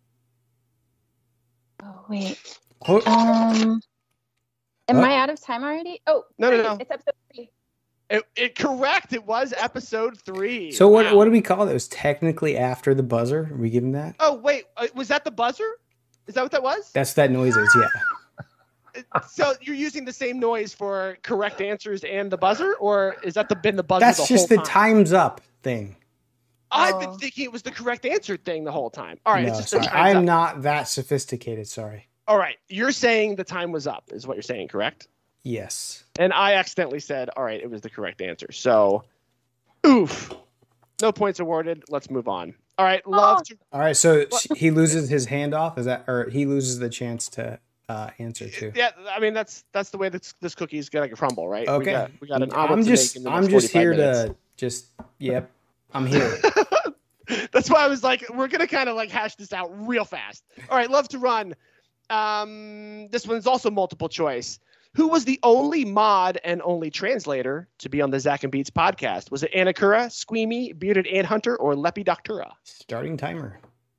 Speaker 4: Oh, wait.
Speaker 2: Oh,
Speaker 4: Um, am
Speaker 2: What?
Speaker 4: I out of time already? Oh,
Speaker 1: No, no,
Speaker 4: three.
Speaker 1: no.
Speaker 4: It's episode three.
Speaker 1: It, it correct. It was episode three.
Speaker 2: so what?
Speaker 1: Wow.
Speaker 2: What do we call it? It was technically after the buzzer. Are we giving that?
Speaker 1: Oh, wait. uh, Was that the buzzer? Is that what that was?
Speaker 2: That's that noise is. Yeah.
Speaker 1: So you're using the same noise for correct answers and the buzzer, or is that the been the buzzer?
Speaker 2: That's
Speaker 1: the
Speaker 2: just
Speaker 1: whole
Speaker 2: the
Speaker 1: time?
Speaker 2: time's up thing.
Speaker 1: I've been
Speaker 4: Oh.
Speaker 1: thinking it was the correct answer thing the whole time. All right,
Speaker 2: no,
Speaker 1: it's just the
Speaker 2: sorry.
Speaker 1: time's
Speaker 2: I'm
Speaker 1: up.
Speaker 2: not that sophisticated. Sorry.
Speaker 1: All right, you're saying the time was up, is what you're saying, correct?
Speaker 2: Yes.
Speaker 1: And I accidentally said, all right, it was the correct answer. So, oof, no points awarded. Let's move on. All right, love
Speaker 4: Oh.
Speaker 1: to
Speaker 2: All right. So sh- he loses his handoff. Is that, or he loses the chance to uh, answer too?
Speaker 1: yeah. I mean, that's that's the way this this cookie's gonna crumble, right? We
Speaker 2: Okay.
Speaker 1: got, we got an omelet
Speaker 2: I'm
Speaker 1: to
Speaker 2: just.
Speaker 1: make in the
Speaker 2: I'm
Speaker 1: next
Speaker 2: just here
Speaker 1: forty-five minutes.
Speaker 2: to just. Yep. I'm here.
Speaker 1: That's why I was like, we're gonna kind of like hash this out real fast. All right, love to run. Um, this one's also multiple choice. Who was the only mod and only translator to be on the Zach and Beats podcast? Was it Anakura, Squeamy, Bearded Ant Hunter, or Lepidoctura?
Speaker 2: Starting timer.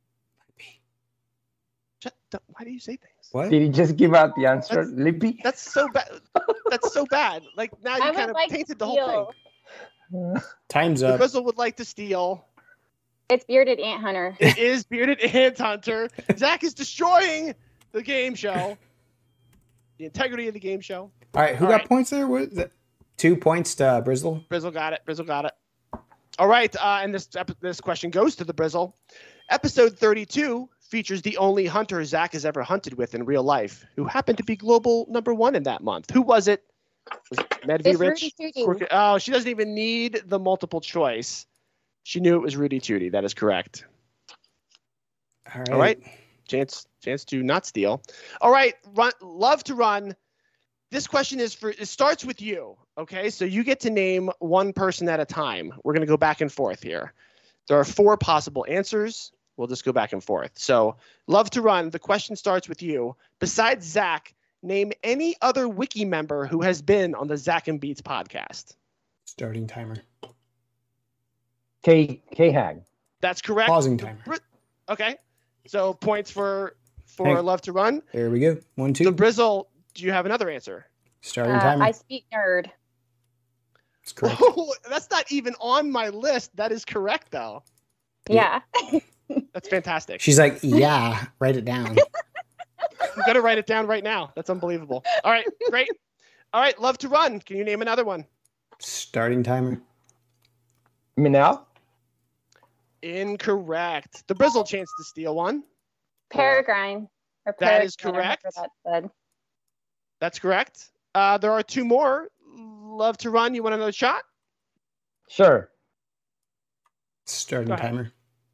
Speaker 1: Shut the- Why do you say things?
Speaker 2: What?
Speaker 3: Did he just give out the answer,
Speaker 1: That's-
Speaker 3: Lippy?
Speaker 1: That's so bad. That's so bad. Like now
Speaker 4: I
Speaker 1: you
Speaker 4: would
Speaker 1: kind of
Speaker 4: like to
Speaker 1: painted the whole thing.
Speaker 4: steal.
Speaker 2: Time's
Speaker 1: The
Speaker 2: up.
Speaker 1: Grizzle would like to steal.
Speaker 4: It's Bearded Ant Hunter.
Speaker 1: It is Bearded Ant Hunter. Zach is destroying the game show. The integrity of the game show.
Speaker 2: All right. Who
Speaker 1: All
Speaker 2: got
Speaker 1: right.
Speaker 2: points there? What is that? Two points to uh, Brizzle.
Speaker 1: Brizzle got it. Brizzle got it. All right. Uh, and this ep- this question goes to the Brizzle. Episode thirty-two features the only hunter Zach has ever hunted with in real life, who happened to be global number one in that month. Who was it? Was it Medvi
Speaker 4: It's
Speaker 1: Rich?
Speaker 4: Rudy Tooty.
Speaker 1: Crooked- Oh, she doesn't even need the multiple choice. She knew it was Rudy Tooty. That is correct.
Speaker 2: All right.
Speaker 1: All right. Chance chance to not steal. All right. Run, love to run. This question is for, it starts with you. Okay. So you get to name one person at a time. We're going to go back and forth here. There are four possible answers. We'll just go back and forth. So love to run. The question starts with you. Besides Zach, name any other wiki member who has been on the Zach and Beats podcast.
Speaker 2: Starting timer.
Speaker 3: K K Hag.
Speaker 1: That's correct.
Speaker 2: Pausing timer.
Speaker 1: Okay. So points for, for
Speaker 2: Hey.
Speaker 1: love to run.
Speaker 2: There we go. One,
Speaker 1: The
Speaker 2: two.
Speaker 1: Brizzle, do you have another answer?
Speaker 2: Starting
Speaker 4: Uh,
Speaker 2: timer.
Speaker 4: I speak nerd.
Speaker 2: That's correct.
Speaker 1: Oh, that's not even on my list. That is correct, though.
Speaker 4: Yeah.
Speaker 1: That's fantastic.
Speaker 2: She's like, yeah, write it down.
Speaker 1: I'm going to write it down right now. That's unbelievable. All right, great. All right, love to run. Can you name another one?
Speaker 2: Starting timer.
Speaker 3: Minel?
Speaker 1: Incorrect. The Brizzle chance to steal one.
Speaker 4: Peregrine. Or
Speaker 1: That is
Speaker 4: Peregrine, or however
Speaker 1: correct.
Speaker 4: That said.
Speaker 1: That's correct. Uh, there are two more. Love to run. You want another shot?
Speaker 3: Sure.
Speaker 2: Starting
Speaker 1: Go ahead.
Speaker 2: timer.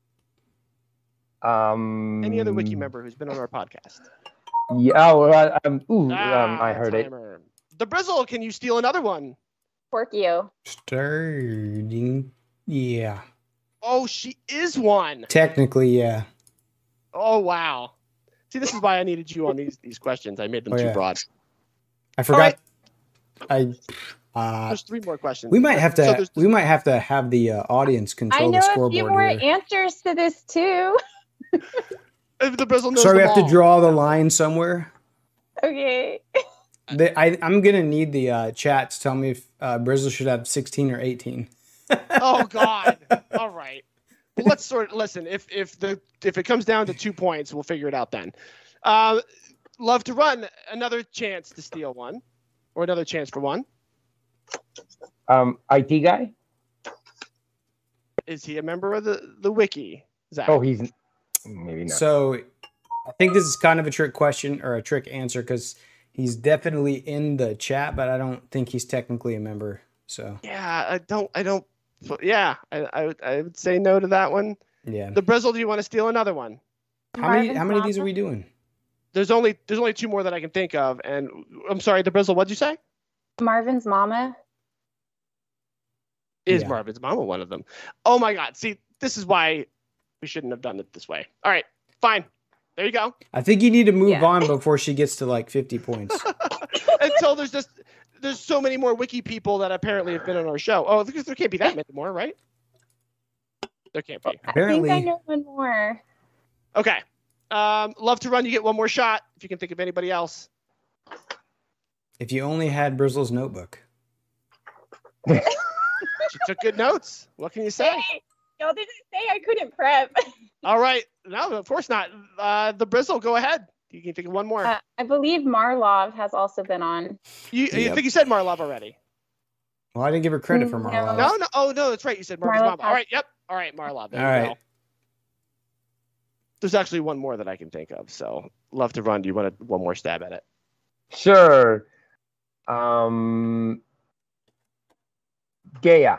Speaker 3: Um,
Speaker 1: Any other wiki member who's been on our podcast?
Speaker 3: Yeah, well, I, um, ooh,
Speaker 1: Ah,
Speaker 3: um, I heard it.
Speaker 1: timer. The Brizzle, can you steal another one?
Speaker 4: Porkio.
Speaker 2: Starting. Yeah.
Speaker 1: Oh, she is one.
Speaker 2: Technically, yeah.
Speaker 1: Oh, wow. See, this is why I needed you on these, these questions. I made them
Speaker 2: Oh,
Speaker 1: too
Speaker 2: yeah.
Speaker 1: broad.
Speaker 2: I forgot. I. Uh,
Speaker 1: There's three more questions.
Speaker 2: we might have to.
Speaker 1: So there's-
Speaker 2: we might have to have the uh, audience
Speaker 4: I
Speaker 2: control the
Speaker 4: know a few
Speaker 2: scoreboard
Speaker 4: more
Speaker 2: here.
Speaker 4: answers to this too.
Speaker 1: If the Brizzle knows
Speaker 2: So we
Speaker 1: them
Speaker 2: have to
Speaker 1: all.
Speaker 2: draw the line somewhere.
Speaker 4: Okay.
Speaker 2: The, I, I'm gonna need the uh, chat to tell me if uh, Brizzle should have sixteen or eighteen.
Speaker 1: Oh God! All right. Well, let's sort. Listen, if if the if it comes down to two points, we'll figure it out then. Uh, love to run. Another chance to steal one, or another chance for one.
Speaker 3: Um, I T guy?
Speaker 1: Is he a member of the the wiki? Zach?
Speaker 3: Oh, he's maybe not.
Speaker 2: So I think this is kind of a trick question or a trick answer because he's definitely in the chat, but I don't think he's technically a member. So
Speaker 1: Yeah, I don't. I don't. Yeah, I I would, I would say no to that one.
Speaker 2: yeah.
Speaker 1: The Brizzle, do you want to steal another one?
Speaker 2: How many
Speaker 4: Marvin's
Speaker 2: how many of these are
Speaker 4: Mama?
Speaker 2: we doing?
Speaker 1: There's only there's only two more that I can think of, and I'm sorry, the Brizzle. What'd you say?
Speaker 4: Marvin's mama.
Speaker 1: Is
Speaker 2: Yeah.
Speaker 1: Marvin's Mama one of them? Oh my God! See, this is why we shouldn't have done it this way. All right, fine. There you go.
Speaker 2: I think you need to move
Speaker 4: Yeah.
Speaker 2: on before she gets to like fifty points.
Speaker 1: Until there's just there's so many more wiki people that apparently have been on our show. Oh, because there can't be that many more, right? There can't be.
Speaker 2: Apparently,
Speaker 4: I think I know one more.
Speaker 1: Okay. Um, love to run. You get one more shot if you can think of anybody else.
Speaker 2: if you only had Brizzle's notebook.
Speaker 1: She took good notes. What can you say?
Speaker 4: Hey, y'all didn't say I couldn't prep.
Speaker 1: All right. No, of course not. Uh, the Brizzle, go ahead. You can think of one more.
Speaker 4: Uh, I believe Marlov has also been on.
Speaker 1: you, you
Speaker 2: Yep.
Speaker 1: think you said Marlov already?
Speaker 2: Well, I didn't give her credit for
Speaker 4: No.
Speaker 2: Marlon.
Speaker 1: No, no. Oh, no, that's right. You said Marlov's
Speaker 4: Marlov
Speaker 1: mom. All
Speaker 4: has-
Speaker 1: right. Yep. All right, Marlov. There
Speaker 2: All
Speaker 1: you
Speaker 2: right.
Speaker 1: go. There's actually one more that I can think of. So, love to run. Do you want to, one more stab at it?
Speaker 3: Sure. Um, Gaia.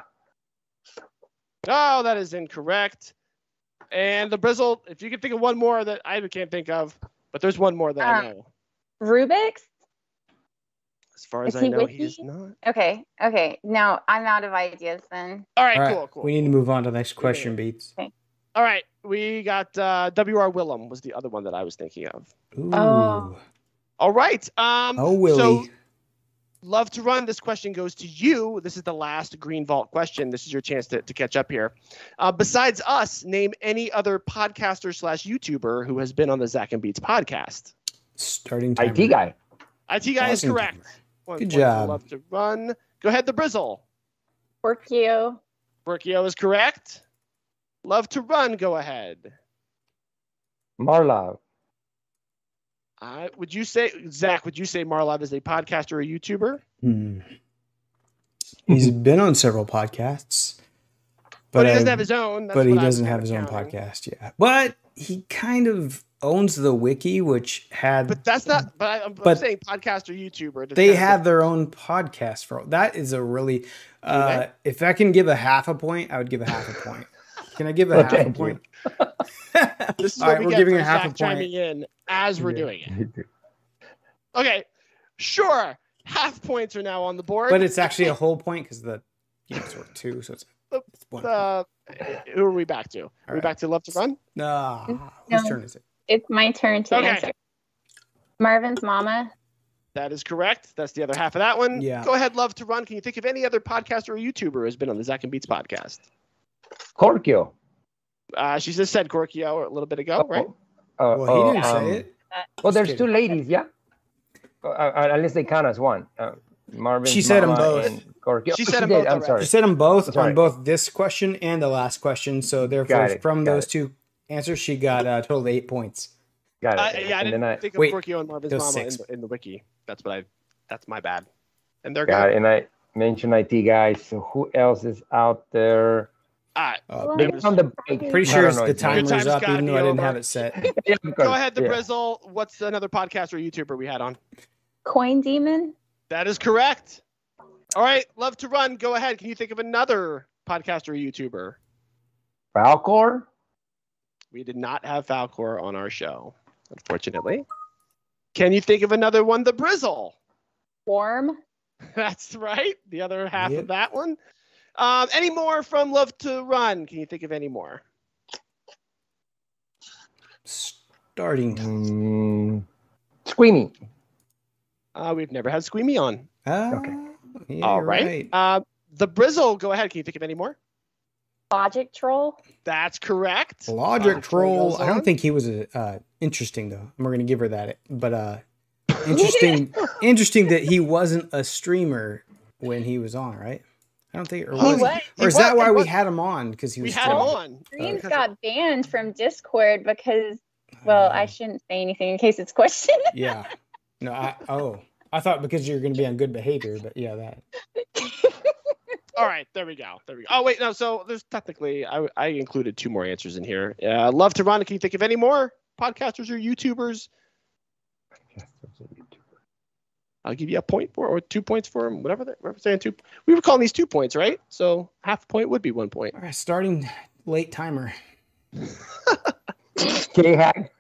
Speaker 1: No, that is incorrect. And the Brizzle, if you can think of one more that I can't think of, but there's one more that I
Speaker 4: Uh,
Speaker 1: know.
Speaker 4: Rubik's?
Speaker 1: As far as
Speaker 4: is
Speaker 1: I
Speaker 4: he
Speaker 1: know,
Speaker 4: with
Speaker 1: he is
Speaker 4: me?
Speaker 1: not.
Speaker 4: Okay, okay. Now I'm out of ideas then.
Speaker 1: All right,
Speaker 2: All right,
Speaker 1: cool, cool.
Speaker 2: we need to move on to the next question, Beats.
Speaker 1: All right, we got uh, W R Willem was the other one that I was thinking of.
Speaker 2: Ooh.
Speaker 4: Oh.
Speaker 1: All right. Um,
Speaker 2: Oh, Willie.
Speaker 1: So, love to run. This question goes to you. This is the last Green Vault question. This is your chance to, to catch up here. Uh, besides us, name any other podcaster slash YouTuber who has been on the Zach and Beats podcast.
Speaker 2: Starting
Speaker 3: I
Speaker 2: timer.
Speaker 3: T guy.
Speaker 1: I T guy is
Speaker 2: Pausing
Speaker 1: correct.
Speaker 2: timer.
Speaker 1: One
Speaker 2: Good
Speaker 1: point for
Speaker 2: job.
Speaker 1: Love to run. Go ahead, the Brizzle.
Speaker 4: Porkio.
Speaker 1: Berkio is correct. Love to run. Go ahead.
Speaker 3: Marlov.
Speaker 1: Uh, would you say, Zach, would you say Marlov is a podcaster or a YouTuber?
Speaker 2: Hmm. He's been on several podcasts,
Speaker 1: But, he
Speaker 2: I-
Speaker 1: doesn't have his own. That's
Speaker 2: but he
Speaker 1: what I was
Speaker 2: doesn't
Speaker 1: kind
Speaker 2: have
Speaker 1: of
Speaker 2: his own
Speaker 1: counting.
Speaker 2: podcast. Yeah, but he kind of owns the wiki, which had
Speaker 1: But that's not, but I, I'm, I'm
Speaker 2: But
Speaker 1: saying podcast or YouTuber. It's
Speaker 2: they
Speaker 1: kind of
Speaker 2: have their own podcast for that is a really. Uh,
Speaker 1: they?
Speaker 2: if I can give a half a point, I would give a half a point. Can I give a
Speaker 3: Oh,
Speaker 2: half a
Speaker 3: thank
Speaker 2: point?
Speaker 1: This is
Speaker 2: All
Speaker 1: what
Speaker 2: right,
Speaker 1: we
Speaker 2: we're
Speaker 1: get
Speaker 2: giving
Speaker 1: for
Speaker 2: a half
Speaker 1: Zach
Speaker 2: a
Speaker 1: chiming
Speaker 2: point.
Speaker 1: in as we're
Speaker 3: Yeah.
Speaker 1: doing it. Okay, sure. Half points are now on the board.
Speaker 2: But it's actually a whole point because the games were two, so it's, it's one.
Speaker 1: uh, who are we back to? Are we
Speaker 2: right.
Speaker 1: back to Love to Run?
Speaker 2: Nah, whose
Speaker 4: No.
Speaker 2: turn is it?
Speaker 4: It's my turn to
Speaker 1: Okay.
Speaker 4: answer. Marvin's mama.
Speaker 1: That is correct. That's the other half of that one.
Speaker 2: Yeah.
Speaker 1: Go ahead, Love to Run. Can you think of any other podcaster or YouTuber who has been on the Zach and Beats podcast?
Speaker 3: Corkio.
Speaker 1: Uh, she just said Corkio a little bit ago, right?
Speaker 3: Uh,
Speaker 2: Well, he
Speaker 3: oh,
Speaker 2: didn't
Speaker 3: um,
Speaker 2: say it.
Speaker 3: Well, there's
Speaker 2: Just
Speaker 3: two
Speaker 2: kidding.
Speaker 3: ladies, yeah. Uh, uh, unless they count as one. Uh, Marvin.
Speaker 2: She said 'em
Speaker 3: Mama
Speaker 2: both.
Speaker 3: and Corkio.
Speaker 1: She
Speaker 3: Oh,
Speaker 1: said 'em
Speaker 3: did.
Speaker 1: both
Speaker 3: I'm
Speaker 1: already.
Speaker 3: sorry.
Speaker 2: You said them both
Speaker 3: Sorry.
Speaker 2: on both this question and the last question. So therefore,
Speaker 3: Got it,
Speaker 2: from
Speaker 3: got
Speaker 2: those
Speaker 3: it.
Speaker 2: two answers, she got a total of eight points.
Speaker 3: Got it.
Speaker 1: Uh, yeah, I
Speaker 3: and
Speaker 1: didn't
Speaker 3: then I
Speaker 1: think of
Speaker 2: Wait,
Speaker 1: Corkio and Marvin's
Speaker 2: those
Speaker 1: Mama in
Speaker 2: six.
Speaker 1: the, in the wiki. That's what I. That's my bad. And they're
Speaker 3: got
Speaker 1: good.
Speaker 3: it. And I mentioned I T guys. So who else is out there?
Speaker 1: All right.
Speaker 2: Uh,
Speaker 3: Maybe
Speaker 1: Members-
Speaker 3: on the bike.
Speaker 2: pretty
Speaker 3: I
Speaker 2: sure
Speaker 3: don't
Speaker 2: it's
Speaker 3: know
Speaker 2: the
Speaker 3: his name.
Speaker 2: timer's
Speaker 1: time's
Speaker 2: up,
Speaker 1: gotta
Speaker 2: even
Speaker 1: be
Speaker 2: though I didn't
Speaker 1: over.
Speaker 2: have it set.
Speaker 3: Yeah, of
Speaker 1: Go
Speaker 3: course,
Speaker 1: ahead, the
Speaker 3: yeah.
Speaker 1: Brizzle. What's another podcast or YouTuber we had on?
Speaker 4: Coin Demon.
Speaker 1: That is correct. All right, Love to Run. Go ahead. Can you think of another podcast or YouTuber?
Speaker 3: Falcor.
Speaker 1: We did not have Falcor on our show, unfortunately. Can you think of another one? The Brizzle.
Speaker 4: Worm.
Speaker 1: That's right. The other half
Speaker 2: Yep.
Speaker 1: of that one. Um, any more from Love to Run? Can you think of any more?
Speaker 2: Starting.
Speaker 3: Mm, Squeamy.
Speaker 1: Uh, we've never had Squeamy on.
Speaker 2: Uh,
Speaker 3: Okay.
Speaker 2: yeah,
Speaker 1: All
Speaker 2: you're
Speaker 1: right. Uh, the Brizzle. Go ahead. Can you think of any more?
Speaker 4: Logic Troll.
Speaker 1: That's correct.
Speaker 2: Logic
Speaker 1: Logic
Speaker 2: Troll.
Speaker 1: goes
Speaker 2: I don't
Speaker 1: on.
Speaker 2: think he was a, uh, interesting though. And we're gonna give her that. But uh, interesting. interesting that he wasn't a streamer when he was on, right? I don't think. Or,
Speaker 1: He
Speaker 2: was,
Speaker 4: was.
Speaker 1: He
Speaker 2: or is
Speaker 1: was-
Speaker 2: that why
Speaker 1: he
Speaker 2: we
Speaker 1: was-
Speaker 2: had him on? Because he
Speaker 1: We
Speaker 2: was.
Speaker 1: had him
Speaker 2: streaming?
Speaker 1: on.
Speaker 4: Streams
Speaker 1: Uh,
Speaker 4: got banned from Discord because, well, I shouldn't say anything in case it's questioned.
Speaker 2: Yeah. No. I, oh, I thought because you're gonna be on good behavior, but yeah, that.
Speaker 1: All right, there we go. There we go. Oh wait, no. So there's technically I, I included two more answers in here. Uh, Love to Run. Can you think of any more podcasters or YouTubers? I'll give you a point for or two points for them. Whatever they whatever saying two. We were calling these two points, right? So half a point would be one point.
Speaker 2: All right, starting late timer.
Speaker 3: K-Hack.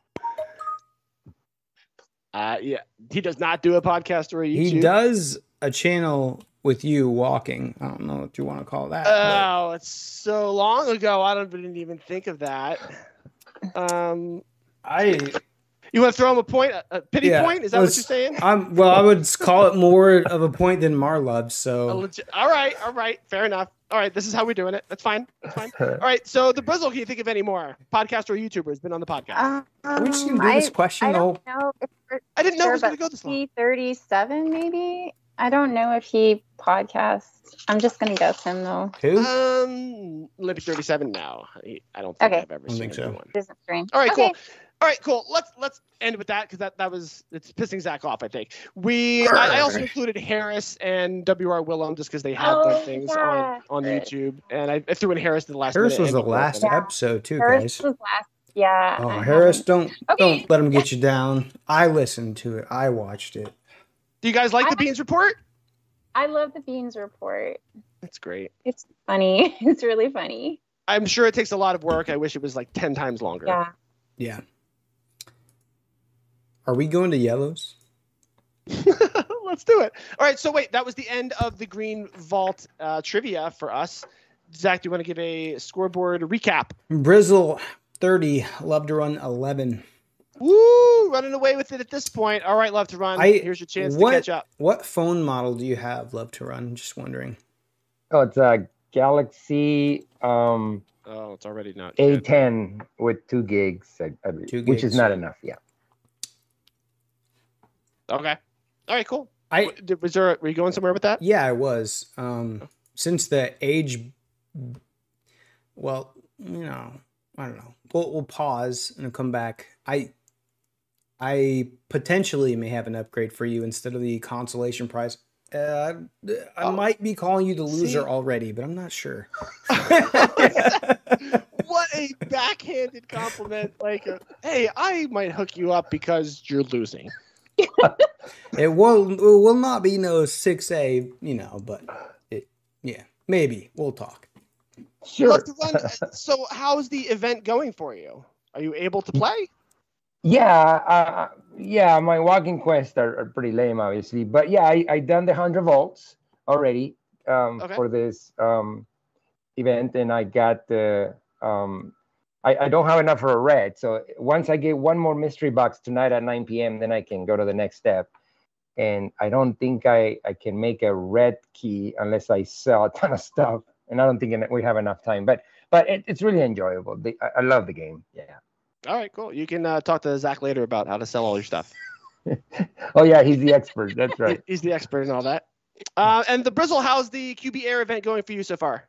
Speaker 1: Uh, yeah, he does not do a podcast or a YouTube.
Speaker 2: He does a channel with you walking. I don't know what you want to call that. but-
Speaker 1: Oh, it's so long ago. I don't didn't even think of that. Um,
Speaker 2: I
Speaker 1: You want to throw him a point, a, a pity
Speaker 2: yeah,
Speaker 1: point? Is that
Speaker 2: let's-
Speaker 1: what you're saying?
Speaker 2: I'm well. I would call it more of a point than Marlov.
Speaker 1: A
Speaker 2: So
Speaker 1: legit, all right, all right, fair enough. All right, this is how we're doing it. That's fine. That's fine. All right, so the Brizzle, can you think of any more podcast or YouTuber has been on the podcast?
Speaker 4: Um,
Speaker 2: are we just gonna do this question
Speaker 4: I
Speaker 2: the whole?
Speaker 4: don't know if we're
Speaker 1: I didn't know it
Speaker 4: sure,
Speaker 1: was going to
Speaker 4: but
Speaker 1: go this long.
Speaker 4: P thirty-seven maybe. I don't know if he podcasts. I'm just gonna guess him though.
Speaker 2: Who?
Speaker 1: Um, Lippy thirty-seven. No, I I don't think
Speaker 4: Okay.
Speaker 1: I've ever
Speaker 2: I don't
Speaker 1: seen
Speaker 2: think so.
Speaker 1: anyone.
Speaker 4: It isn't strange.
Speaker 1: All right,
Speaker 4: okay.
Speaker 1: cool. All right, cool. Let's let's end with that because that, that was it's pissing Zach off. I think we. I, I also included Harris and W R Willem just because they have
Speaker 4: Oh,
Speaker 1: their things
Speaker 4: yeah.
Speaker 1: on on YouTube, and I, I threw in Harris in the last.
Speaker 2: Harris
Speaker 1: minute
Speaker 2: was
Speaker 1: and
Speaker 2: the
Speaker 1: before
Speaker 2: last
Speaker 1: that.
Speaker 2: episode too,
Speaker 4: Harris
Speaker 2: guys.
Speaker 4: was last. Yeah.
Speaker 2: Oh,
Speaker 4: I
Speaker 2: Harris,
Speaker 4: haven't-
Speaker 2: don't
Speaker 4: Okay.
Speaker 2: don't let him get you down. I listened to it. I watched it.
Speaker 1: Do you guys like
Speaker 4: I
Speaker 1: the Beans Report?
Speaker 4: I love the Beans Report.
Speaker 1: That's great.
Speaker 4: It's funny. It's really funny.
Speaker 1: I'm sure it takes a lot of work. I wish it was like ten times longer.
Speaker 4: Yeah.
Speaker 2: Yeah. Are we going to Yellows?
Speaker 1: Let's do it. All right. So wait, that was the end of the Green Vault uh, trivia for us. Zach, do you want to give a scoreboard recap?
Speaker 2: Brizzle thirty, Love to Run eleven.
Speaker 1: Woo! Running away with it at this point. All right, Love to Run.
Speaker 2: I-
Speaker 1: Here's your chance
Speaker 2: what,
Speaker 1: to catch up.
Speaker 2: What phone model do you have, Love to Run? Just wondering.
Speaker 3: Oh, it's a Galaxy um,
Speaker 1: Oh, it's already not.
Speaker 3: A
Speaker 1: good.
Speaker 3: ten with two gigs, I, I believe,
Speaker 2: Two
Speaker 3: which
Speaker 2: gigs.
Speaker 3: is not enough. Yeah.
Speaker 1: Okay. All right. Cool.
Speaker 2: I
Speaker 1: W- did- Was there? Were you going somewhere with that?
Speaker 2: yeah, I was. Um, since the age, well, you know, I don't know. We'll we'll pause and come back. I I potentially may have an upgrade for you instead of the consolation prize. Uh, I
Speaker 1: Oh.
Speaker 2: might be calling you the loser
Speaker 1: See?
Speaker 2: already, but I'm not sure.
Speaker 1: What a backhanded compliment! Like, uh, hey, I might hook you up because you're losing.
Speaker 2: It will it will not be no six A, you know, but it yeah, maybe we'll talk.
Speaker 3: Sure.
Speaker 1: Love to Run. uh, So, how's the event going for you? Are you able to play?
Speaker 3: Yeah, uh, yeah. My walking quests are, are pretty lame, obviously, but yeah, I I done the hundred volts already um,
Speaker 1: Okay.
Speaker 3: for this um, event, and I got the. Um, I, I don't have enough for a red, so once I get one more mystery box tonight at nine p m, then I can go to the next step. And I don't think I I can make a red key unless I sell a ton of stuff, and I don't think we have enough time. But but it, it's really enjoyable. The, I, I love the game. Yeah.
Speaker 1: All right, cool. You can uh, talk to Zach later about how to sell all your stuff.
Speaker 3: Oh yeah, he's the expert. That's
Speaker 1: He-
Speaker 3: right.
Speaker 1: He's the expert in all that. Uh, and the Brizzle, how's the Q B Air event going for you so far?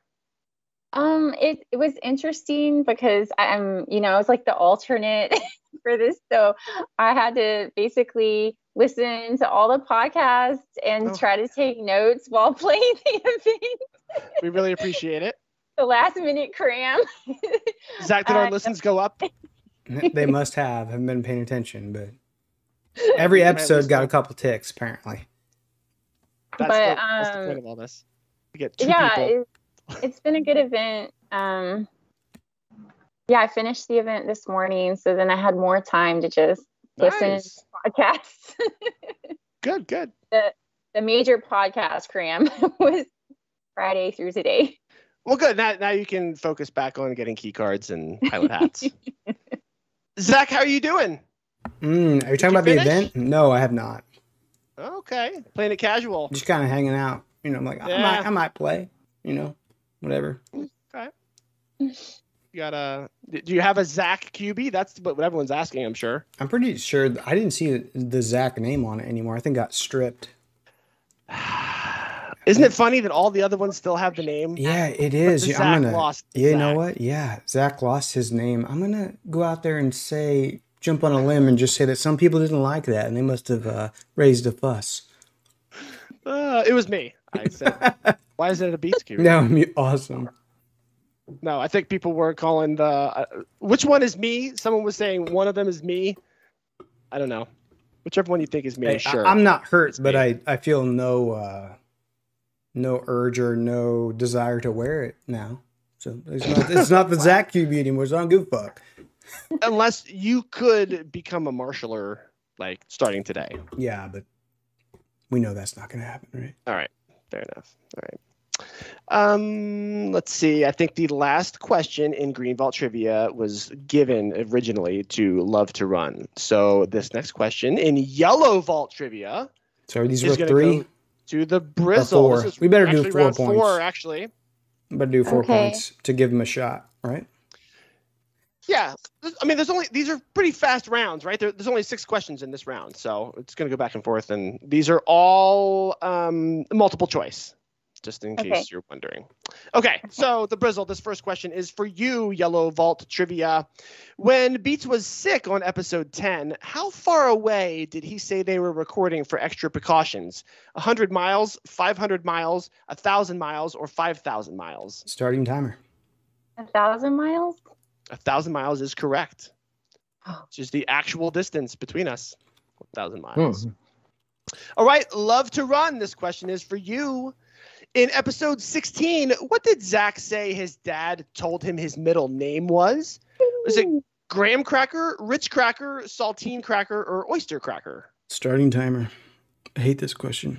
Speaker 4: Um, it, it was interesting because I'm, you know, I was like the alternate for this. So I had to basically listen to all the podcasts and
Speaker 1: Oh.
Speaker 4: try to take notes while playing the event.
Speaker 1: We really appreciate it.
Speaker 4: The last minute cram.
Speaker 1: Zach, did our
Speaker 4: Uh,
Speaker 1: listens go up?
Speaker 2: They must have. Haven't been paying attention, but every episode got a couple ticks apparently.
Speaker 1: That's,
Speaker 4: but,
Speaker 1: the, that's the
Speaker 4: um,
Speaker 1: point of all this. We get two
Speaker 4: yeah,
Speaker 1: people.
Speaker 4: it, it's been a good event. Um, yeah, I finished the event this morning, so then I had more time to just listen
Speaker 1: Nice.
Speaker 4: to podcasts.
Speaker 1: Good, good.
Speaker 4: the the major podcast cram was Friday through today.
Speaker 1: Well, good. Now, now you can focus back on getting key cards and pilot hats. Zach, how are you doing?
Speaker 2: Mm, are you talking
Speaker 1: you
Speaker 2: about the
Speaker 1: finish?
Speaker 2: event? No, I have not.
Speaker 1: Okay, playing it casual.
Speaker 2: Just kind of hanging out. You know, I'm like I
Speaker 1: Yeah.
Speaker 2: might I might play. You know, whatever.
Speaker 1: Okay. You got a? Do you have a Zach Q B? That's what everyone's asking, I'm sure.
Speaker 2: I'm pretty sure I didn't see the Zach name on it anymore. I think it got stripped.
Speaker 1: Isn't it funny that all the other ones still have the name?
Speaker 2: Yeah, it
Speaker 1: But
Speaker 2: is.
Speaker 1: the
Speaker 2: Yeah,
Speaker 1: Zach
Speaker 2: I'm gonna.
Speaker 1: lost
Speaker 2: Yeah, you
Speaker 1: Zach.
Speaker 2: know what? Yeah, Zach lost his name. I'm gonna go out there and say, jump on a limb and just say that some people didn't like that, and they must have uh, raised a fuss.
Speaker 1: Uh, it was me. I said, "Why is it a Beats Q B?"
Speaker 2: That would be awesome.
Speaker 1: No, I think people were calling the. Uh, which one is me? Someone was saying one of them is me. I don't know. Whichever one you think is me,
Speaker 2: Hey,
Speaker 1: sure.
Speaker 2: I, am not hurt,
Speaker 1: It's
Speaker 2: but
Speaker 1: me.
Speaker 2: I, I feel no uh, no urge or no desire to wear it now. So it's not it's not the Zach Q B anymore. So I don't give a fuck.
Speaker 1: Unless you could become a marshaller, like starting today.
Speaker 2: Yeah, but we know that's not going to happen, right?
Speaker 1: All right, fair enough. All right. Um, let's see. I think the last question in Green Vault Trivia was given originally to Love to Run. So this next question in Yellow Vault Trivia
Speaker 2: So these
Speaker 1: is
Speaker 2: were
Speaker 1: going
Speaker 2: three.
Speaker 1: to go to the
Speaker 2: Or
Speaker 1: Brizzle.
Speaker 2: four.
Speaker 1: This is
Speaker 2: We better do
Speaker 1: actually
Speaker 2: four
Speaker 1: round
Speaker 2: points.
Speaker 1: Four, actually.
Speaker 2: We better do four
Speaker 4: Okay.
Speaker 2: points to give him a shot, right?
Speaker 1: Yeah, I mean, there's only these are pretty fast rounds, right? There, there's only six questions in this round, so it's going to go back and forth, and these are all um, multiple choice, just in case
Speaker 4: Okay.
Speaker 1: you're wondering. Okay, so the Brizzle, this first question is for you, Yellow Vault Trivia. When Beats was sick on episode ten, how far away did he say they were recording for extra precautions? one hundred miles, five hundred miles, one thousand miles, or five thousand miles?
Speaker 2: Starting timer.
Speaker 4: A thousand miles?
Speaker 1: A thousand miles is correct. Which is the actual distance between us. A thousand miles.
Speaker 3: Hmm.
Speaker 1: All right, Love to Run. This question is for you. In episode sixteen, what did Zach say his dad told him his middle name was? Was it Graham Cracker, Ritz Cracker, Saltine Cracker, or Oyster Cracker?
Speaker 2: Starting timer. I hate this question.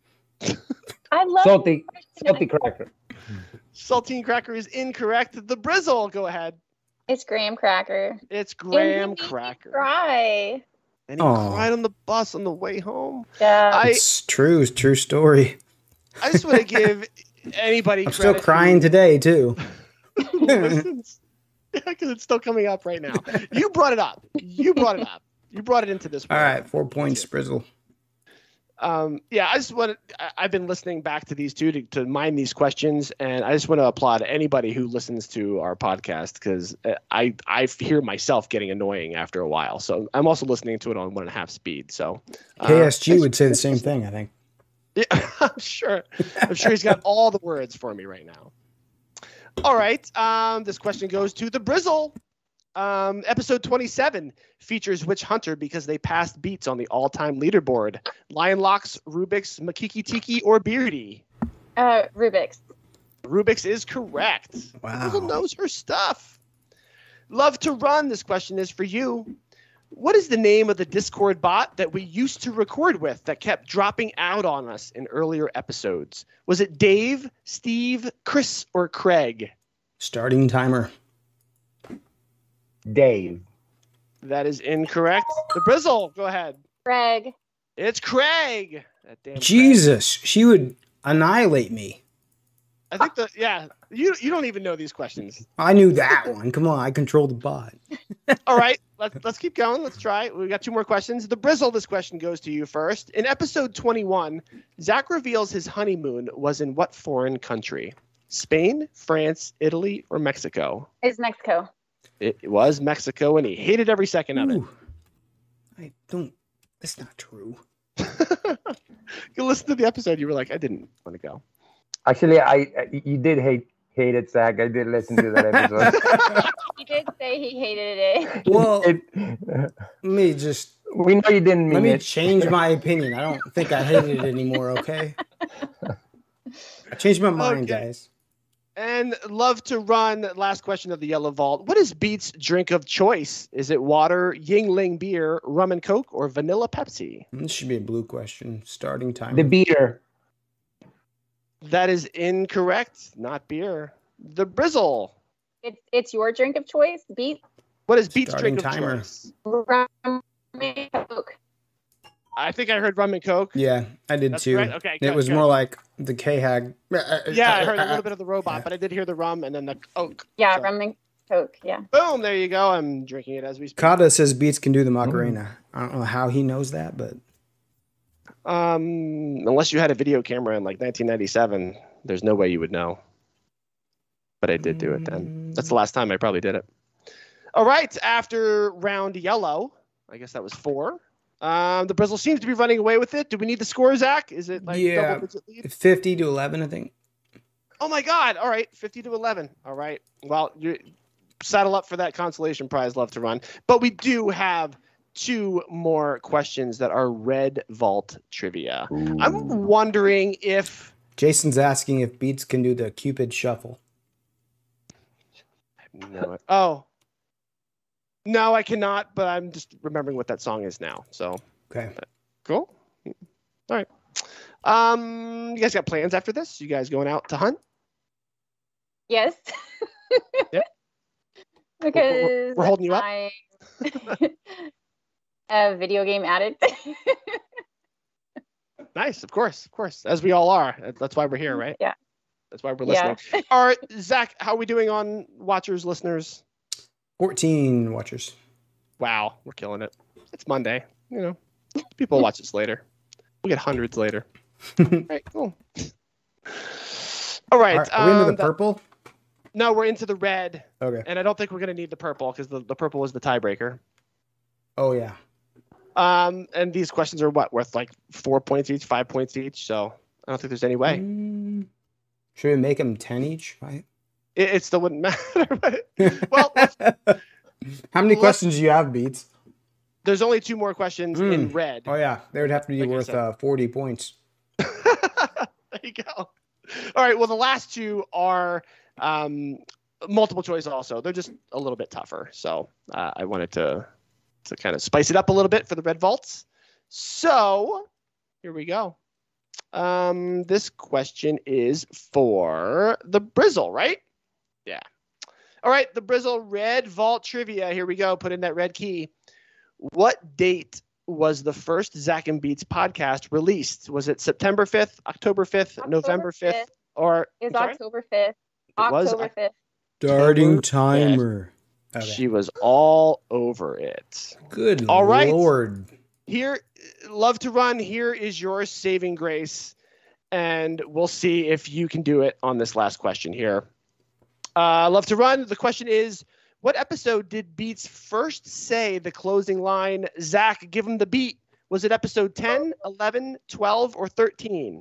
Speaker 4: I love
Speaker 3: Salty, salty cracker.
Speaker 1: Saltine Cracker is incorrect. The Brizzle, go ahead.
Speaker 4: It's graham cracker.
Speaker 1: It's
Speaker 4: And
Speaker 1: Graham
Speaker 4: he made me
Speaker 1: Cracker.
Speaker 4: Cry.
Speaker 1: And he
Speaker 2: Aw.
Speaker 1: cried on the bus on the way home.
Speaker 4: Yeah.
Speaker 1: I,
Speaker 2: It's true. It's true story.
Speaker 1: I just want to give anybody
Speaker 2: I'm still
Speaker 1: credit
Speaker 2: crying
Speaker 1: who-
Speaker 2: today too.
Speaker 1: who listens. Yeah, because it's still coming up right now. You brought it up. You brought it up. You brought it into this.
Speaker 2: All
Speaker 1: world.
Speaker 2: right, four points, Brizzle.
Speaker 1: Um, yeah, I just want to. I've been listening back to these two to, to mine these questions, and I just want to applaud anybody who listens to our podcast because I I hear myself getting annoying after a while. So I'm also listening to it on one and a half speed. So uh,
Speaker 2: K S G would say the same thing, I think.
Speaker 1: Yeah, I'm sure. I'm sure he's got all the words for me right now. All right. Um, this question goes to the Brizzle. Um, episode twenty-seven features which hunter because they passed Beats on the all-time leaderboard? Lion Locks, Rubik's, Makiki Tiki, or Beardy?
Speaker 4: Uh, Rubik's.
Speaker 1: Rubik's is correct.
Speaker 2: Wow.
Speaker 1: Brizzle knows her stuff. Love to Run. This question is for you. What is the name of the Discord bot that we used to record with that kept dropping out on us in earlier episodes? Was it Dave, Steve, Chris, or Craig?
Speaker 2: Starting timer.
Speaker 3: Dave.
Speaker 1: That is incorrect. The Brizzle, go ahead.
Speaker 4: Greg.
Speaker 1: It's Craig. That damn Craig.
Speaker 2: Jesus, she would annihilate me.
Speaker 1: I think the yeah. You you don't even know these questions.
Speaker 2: I knew that one. Come on, I control the bot.
Speaker 1: All right, let's let's keep going. Let's try. We got two more questions. The Brizzle, this question goes to you first. In episode twenty-one, Zach reveals his honeymoon was in what foreign country? Spain, France, Italy, or Mexico?
Speaker 4: It's Mexico.
Speaker 1: It was Mexico, and he hated every second of it.
Speaker 2: Ooh. I don't. That's not true.
Speaker 1: You listen to the episode, you were like, I didn't want to go.
Speaker 3: Actually, I, I you did hate hate it, Zach. I did listen to that episode.
Speaker 4: He did say he hated it.
Speaker 2: Well,
Speaker 3: It-
Speaker 2: let me just
Speaker 3: we know you didn't
Speaker 2: let
Speaker 3: mean
Speaker 2: me
Speaker 3: it.
Speaker 2: change my opinion. I don't think I hated it anymore. Okay. I changed my mind,
Speaker 1: Okay.
Speaker 2: guys.
Speaker 1: And Love to Run, last question of the Yellow Vault. What is Beats' drink of choice? Is it water, Yingling beer, rum and coke, or vanilla Pepsi?
Speaker 2: This should be a blue question. Starting timer.
Speaker 3: The beater.
Speaker 1: That is incorrect. Not beer. The Brizzle.
Speaker 4: It's it's your drink of choice. Beat
Speaker 1: What is Beats'
Speaker 2: Starting
Speaker 1: drink of
Speaker 2: timer.
Speaker 1: choice?
Speaker 4: rum and coke.
Speaker 1: I think I heard rum and coke.
Speaker 2: Yeah, I did
Speaker 1: That's
Speaker 2: too.
Speaker 1: correct? Okay,
Speaker 2: It
Speaker 1: good,
Speaker 2: was
Speaker 1: good.
Speaker 2: more like the K-Hag.
Speaker 1: Yeah, I heard a little bit of the robot,
Speaker 2: yeah.
Speaker 1: but I did hear the rum and then the coke.
Speaker 4: Yeah,
Speaker 1: So,
Speaker 4: rum and coke. Yeah.
Speaker 1: boom, there you go. I'm drinking it as we speak.
Speaker 2: Kata says Beats can do the Macarena. I don't know how he knows that, but
Speaker 1: Um, unless you had a video camera in like nineteen ninety-seven, there's no way you would know. But I did do it then. That's the last time I probably did it. All right, after round yellow, I guess that was four. Um, the Brizzle seems to be running away with it. Do we need the score, Zach? Is it like
Speaker 2: Yeah.
Speaker 1: double digit lead?
Speaker 2: fifty to eleven, I think.
Speaker 1: Oh my God! All right, fifty to eleven. All right. Well, you saddle up for that consolation prize. Love to Run, but we do have two more questions that are Red Vault trivia. I'm wondering if
Speaker 2: Jason's asking if Beats can do the Cupid Shuffle.
Speaker 1: no, oh no, I cannot. But I'm just remembering what that song is now. So
Speaker 2: Okay.
Speaker 1: cool. All right. Um, you guys got plans after this? You guys going out to hunt?
Speaker 4: Yes.
Speaker 1: Yep.
Speaker 4: Because
Speaker 1: We're, we're holding you up.
Speaker 4: I'm a video game addict.
Speaker 1: Nice, of course, of course, as we all are. That's why we're here, right?
Speaker 4: Yeah.
Speaker 1: That's why we're listening.
Speaker 4: Yeah.
Speaker 1: All right, Zach, how are we doing on watchers, listeners?
Speaker 2: fourteen watchers.
Speaker 1: Wow, we're killing it. It's Monday. You know, people watch this later. We get hundreds later. All right, cool. All right.
Speaker 2: Are, are we into
Speaker 1: um,
Speaker 2: the purple?
Speaker 1: No, we're into the red.
Speaker 2: Okay.
Speaker 1: And I don't think we're going to need the purple because the, the purple was the tiebreaker.
Speaker 2: Oh, yeah.
Speaker 1: Um, and these questions are what, worth like four points each, five points each. So I don't think there's any way.
Speaker 2: Mm, should we make them ten each? Right?
Speaker 1: It, it still wouldn't matter. But, well, let's,
Speaker 2: how many
Speaker 1: let's,
Speaker 2: questions do you have, Beats?
Speaker 1: there's only two more questions
Speaker 2: Mm.
Speaker 1: in red.
Speaker 2: Oh, yeah. They would have to be
Speaker 1: Like I
Speaker 2: worth
Speaker 1: said.
Speaker 2: uh, forty points.
Speaker 1: There you go. All right. Well, the last two are um, multiple choice also. They're just a little bit tougher. So uh, I wanted to to kind of spice it up a little bit for the red vaults. So here we go. Um, this question is for the Brizzle, right? Yeah. All right. The Brizzle red vault trivia. Here we go. Put in that red key. What date was the first Zach and Beats podcast released? Was it September fifth, October fifth,
Speaker 4: October
Speaker 1: November fifth,
Speaker 4: fifth.
Speaker 1: or
Speaker 4: It's
Speaker 1: I'm sorry?
Speaker 4: October fifth.
Speaker 1: It was
Speaker 4: October fifth.
Speaker 2: Starting
Speaker 1: October
Speaker 2: timer. Okay.
Speaker 1: She was all over it.
Speaker 2: Good
Speaker 1: All right.
Speaker 2: Lord.
Speaker 1: Here, love to run. Here is your saving grace, and we'll see if you can do it on this last question here. Uh, love to run. The question is, what episode did Beats first say the closing line? Zach, give him the beat. Was it episode ten, eleven, twelve, or thirteen?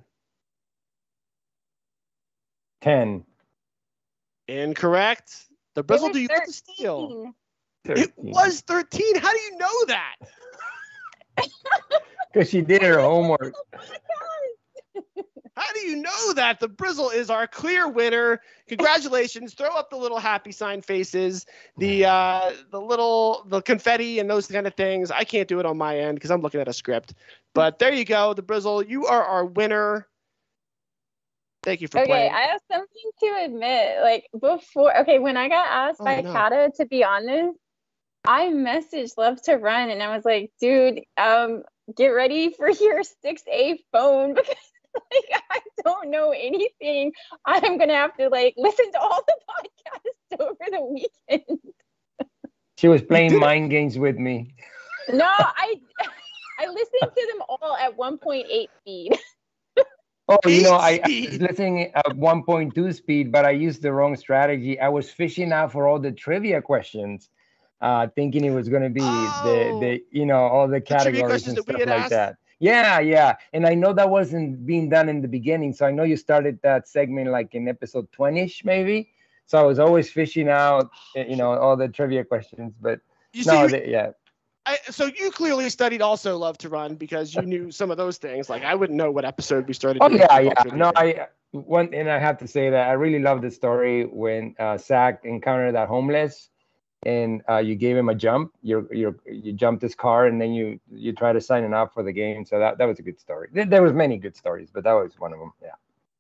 Speaker 3: ten.
Speaker 1: Incorrect. The
Speaker 4: It
Speaker 1: Brizzle,
Speaker 4: was
Speaker 1: do you get to steal?
Speaker 4: thirteen.
Speaker 1: It was thirteen. How do you know that?
Speaker 3: Because she did her homework.
Speaker 4: Oh my God.
Speaker 1: How do you know that? The Brizzle is our clear winner. Congratulations. Throw up the little happy sign faces, the uh, the little the confetti and those kind of things. I can't do it on my end because I'm looking at a script. But there you go. The Brizzle, you are our winner. Thank you for
Speaker 4: Okay,
Speaker 1: playing.
Speaker 4: I have something to admit. Like before, okay, when I got asked
Speaker 1: Oh,
Speaker 4: by
Speaker 1: no.
Speaker 4: Kata to be on this, I messaged Love to Run and I was like, dude, um, get ready for your six A phone because like I don't know anything. I'm gonna have to like listen to all the podcasts over the weekend.
Speaker 3: She was playing
Speaker 1: did it.
Speaker 3: mind games with me.
Speaker 4: No, I I listened to them all at one point eight speed.
Speaker 3: Oh, you know, I, I
Speaker 1: Speed.
Speaker 3: was listening at one point two speed, but I used the wrong strategy. I was fishing out for all the trivia questions, uh, thinking it was going to be
Speaker 1: Oh.
Speaker 3: the, the, you know, all the
Speaker 1: trivia
Speaker 3: categories
Speaker 1: questions
Speaker 3: and
Speaker 1: that we
Speaker 3: stuff
Speaker 1: had
Speaker 3: like
Speaker 1: asked?
Speaker 3: that. Yeah, yeah. And I know that wasn't being done in the beginning. So I know you started that segment like in episode twenty-ish, maybe. So I was always fishing out, eh, you know, all the trivia questions. But
Speaker 1: You
Speaker 3: no,
Speaker 1: see,
Speaker 3: the, yeah.
Speaker 1: I, so you clearly studied also Love to Run because you knew some of those things. Like I wouldn't know what episode we started.
Speaker 3: Oh
Speaker 1: doing
Speaker 3: yeah,
Speaker 1: football
Speaker 3: yeah.
Speaker 1: trivia.
Speaker 3: No, I one and I have to say that I really love the story when uh, Zach encountered that homeless, and uh, you gave him a jump. You you you jumped his car, and then you you try to sign him up for the game. So that that was a good story. There, there was many good stories, but that was one of them. Yeah.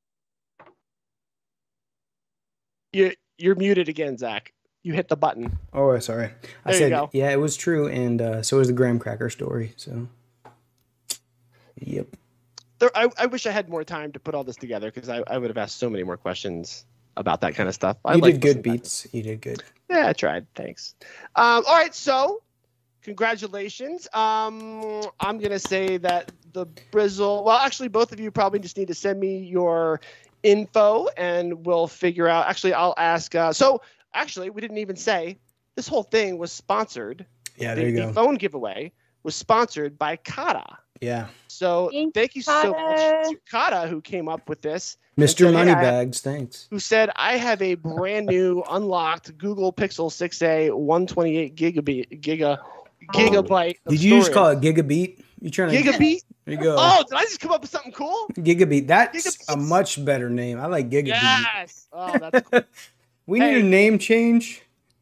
Speaker 1: You you're muted again, Zach. You hit the button.
Speaker 2: Oh, sorry. I
Speaker 1: There you
Speaker 2: said,
Speaker 1: go.
Speaker 2: yeah, it was true. And uh, so was the graham cracker story. So, yep.
Speaker 1: There, I, I wish I had more time to put all this together because I, I would have asked so many more questions about that kind of stuff. I
Speaker 2: You
Speaker 1: like
Speaker 2: did good,
Speaker 1: listening back.
Speaker 2: Beats. You did good.
Speaker 1: Yeah, I tried. Thanks. Um, all right, so congratulations. Um, I'm gonna say that the Brizzle. Well, actually, both of you probably just need to send me your info, and we'll figure out. Actually, I'll ask. Uh, so, actually, we didn't even say this whole thing was sponsored.
Speaker 2: Yeah,
Speaker 1: the,
Speaker 2: there you
Speaker 1: the
Speaker 2: go.
Speaker 1: phone giveaway was sponsored by Kata.
Speaker 2: Yeah.
Speaker 1: So
Speaker 4: Thank
Speaker 1: thank you so much
Speaker 4: Kata.
Speaker 1: to Kata who came up with this.
Speaker 2: Mister
Speaker 1: so, yeah,
Speaker 2: Moneybags, thanks.
Speaker 1: Who said, I have a brand new unlocked Google Pixel six A one twenty-eight gigabit giga gigabyte. of
Speaker 2: Did you just call
Speaker 1: storage.
Speaker 2: it Gigabit? You trying to
Speaker 1: Gigabit?
Speaker 2: There you go.
Speaker 1: Oh, did I just come up with something cool?
Speaker 2: Gigabit. That's a
Speaker 1: Gigabits.
Speaker 2: much better name. I like Gigabit.
Speaker 1: Yes. Oh, that's cool.
Speaker 2: We need
Speaker 1: Hey.
Speaker 2: a name change.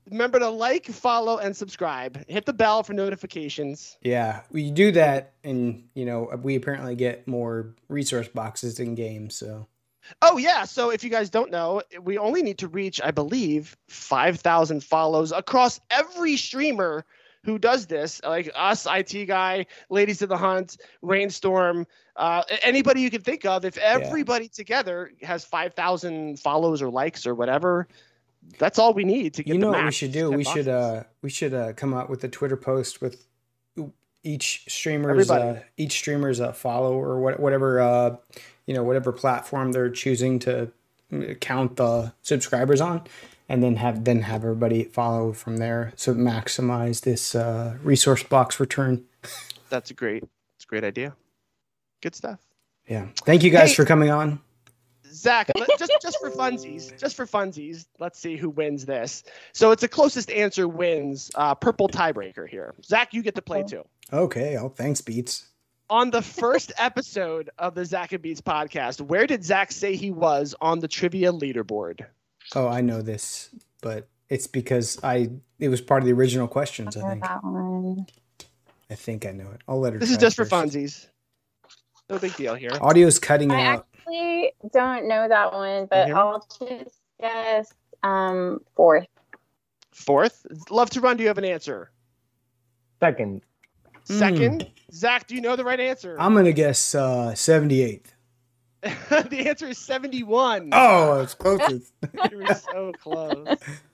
Speaker 1: remember to like, follow, and subscribe. Hit the bell for notifications.
Speaker 2: Yeah, we do that, and you know we apparently get more resource boxes in games. So.
Speaker 1: Oh yeah, so if you guys don't know, we only need to reach, I believe, five thousand follows across every streamer who does this, like us, I T Guy, Ladies of the Hunt, Rainstorm, uh, anybody you can think of. If everybody yeah. together has five thousand follows or likes or whatever, that's all we need to get.
Speaker 2: You know
Speaker 1: the
Speaker 2: what
Speaker 1: max,
Speaker 2: we should do? We
Speaker 1: boxes.
Speaker 2: should uh we should uh come out with a Twitter post with each streamer's uh, each streamer's uh, follow or what whatever uh you know whatever platform they're choosing to count the subscribers on. And then have then have everybody follow from there, so maximize this uh, resource box return.
Speaker 1: That's a great, it's a great idea. Good stuff.
Speaker 2: Yeah, thank you guys
Speaker 1: hey,
Speaker 2: for coming on.
Speaker 1: Zach, let, just just for funsies, just for funsies, let's see who wins this. So it's the closest answer wins. Uh, purple tiebreaker here. Zach, you get to play too.
Speaker 2: Okay. Oh, thanks, Beats.
Speaker 1: On the first episode of the Zach and Beats podcast, where did Zach say he was on the trivia leaderboard?
Speaker 2: Oh, I know this, but it's because I it was part of the original questions, I think.
Speaker 4: That one.
Speaker 2: I think I know it. I'll let her
Speaker 1: This
Speaker 2: try
Speaker 1: is just
Speaker 2: first.
Speaker 1: for funsies. No big deal here.
Speaker 2: Audio's cutting
Speaker 4: I
Speaker 2: out.
Speaker 4: actually don't know that one, but
Speaker 1: hear me?
Speaker 4: I'll just guess um fourth.
Speaker 1: Fourth. Love to Run, do you have an answer?
Speaker 3: Second.
Speaker 1: Second. Zach, do you know the right answer?
Speaker 2: I'm gonna guess uh, seventy-eighth.
Speaker 1: The answer is seventy-one.
Speaker 2: Oh, it's closest.
Speaker 1: You were so close.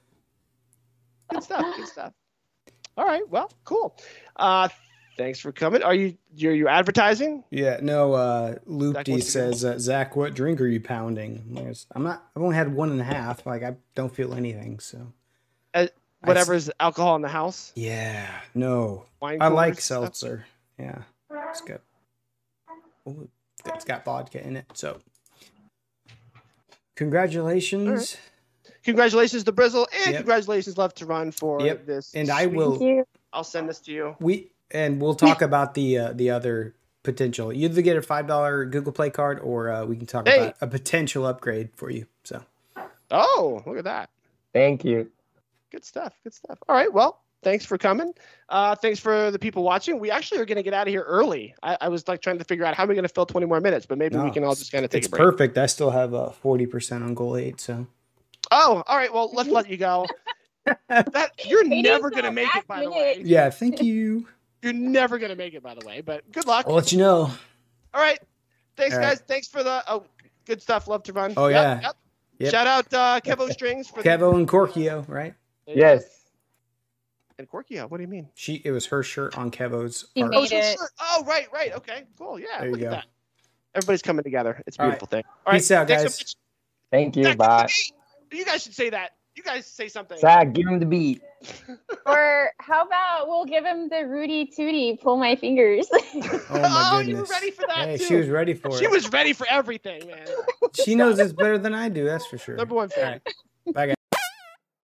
Speaker 1: Good stuff. Good stuff. All right. Well, cool. Uh, thanks for coming. Are you you're you advertising?
Speaker 2: Yeah. No. Uh, Loopty
Speaker 1: Zach, what's
Speaker 2: says, uh, Zach, what drink are you pounding? I'm like, I'm not. I've only had one and a half. Like I don't feel anything. So.
Speaker 1: Uh, whatever's alcohol in the house.
Speaker 2: Yeah. No.
Speaker 1: Wine
Speaker 2: I
Speaker 1: coolers,
Speaker 2: like
Speaker 1: stuff?
Speaker 2: seltzer. Yeah. It's good. Ooh, it's got vodka in it. So. Congratulations.
Speaker 1: Congratulations to Brizzle, and
Speaker 2: Yep.
Speaker 1: congratulations, Love to Run, for
Speaker 2: Yep.
Speaker 1: this.
Speaker 2: And I
Speaker 1: sweet-
Speaker 2: will.
Speaker 4: Thank you.
Speaker 1: I'll send this to you.
Speaker 2: We and we'll talk about the uh, the other potential. You either get a five dollar Google Play card, or uh, we can talk
Speaker 1: Hey.
Speaker 2: about a potential upgrade for you. So
Speaker 1: Oh, look at that.
Speaker 3: Thank you.
Speaker 1: Good stuff. Good stuff. All right. Well, thanks for coming. Uh, thanks for the people watching. We actually are going to get out of here early. I, I was like trying to figure out how we're going to fill twenty more minutes, but maybe we
Speaker 2: No,
Speaker 1: can all just kind of take
Speaker 2: it's
Speaker 1: a break.
Speaker 2: perfect. I still have a forty percent on goal eight. So
Speaker 1: Oh, all right. Well, let's let you go. That you're
Speaker 4: It
Speaker 1: never
Speaker 4: is
Speaker 1: going to
Speaker 4: so
Speaker 1: make it, by the
Speaker 4: last
Speaker 1: way.
Speaker 4: minute.
Speaker 2: yeah, thank you.
Speaker 1: You're never going to make it, by the way. But good luck.
Speaker 2: I'll let you know.
Speaker 1: All right. Thanks,
Speaker 2: All
Speaker 1: guys.
Speaker 2: right.
Speaker 1: Thanks for the oh, good stuff. Love to Run.
Speaker 2: Oh,
Speaker 1: Yep,
Speaker 2: yeah.
Speaker 1: Yep.
Speaker 2: Yep.
Speaker 1: Shout out uh, Kevo Strings for
Speaker 2: Kevo and Corkio, right?
Speaker 1: the,
Speaker 3: Yes.
Speaker 1: and Corkia. What do you mean?
Speaker 2: She it was her shirt on Kevo's.
Speaker 4: She
Speaker 2: art.
Speaker 4: made
Speaker 1: Oh, so
Speaker 4: it.
Speaker 1: sure. Oh, right, right. Okay, cool. Yeah,
Speaker 2: There you
Speaker 1: look
Speaker 2: go.
Speaker 1: at that. Everybody's coming together. It's a
Speaker 2: All
Speaker 1: beautiful thing. All right.
Speaker 2: Peace out,
Speaker 1: thanks so
Speaker 2: guys.
Speaker 1: much.
Speaker 3: Thank you.
Speaker 1: Zach,
Speaker 3: Bye.
Speaker 1: You guys should say that. You guys say something.
Speaker 3: Zach, give him the beat.
Speaker 4: Or how about we'll give him the Rudy Tooty, pull my fingers.
Speaker 2: Oh my
Speaker 1: Oh,
Speaker 2: goodness.
Speaker 1: you were ready for that,
Speaker 2: Hey,
Speaker 1: too.
Speaker 2: she was ready for
Speaker 1: She
Speaker 2: it.
Speaker 1: was ready for everything, man.
Speaker 2: She knows this better than I do. That's for sure.
Speaker 1: Number one fan.
Speaker 2: Bye, guys.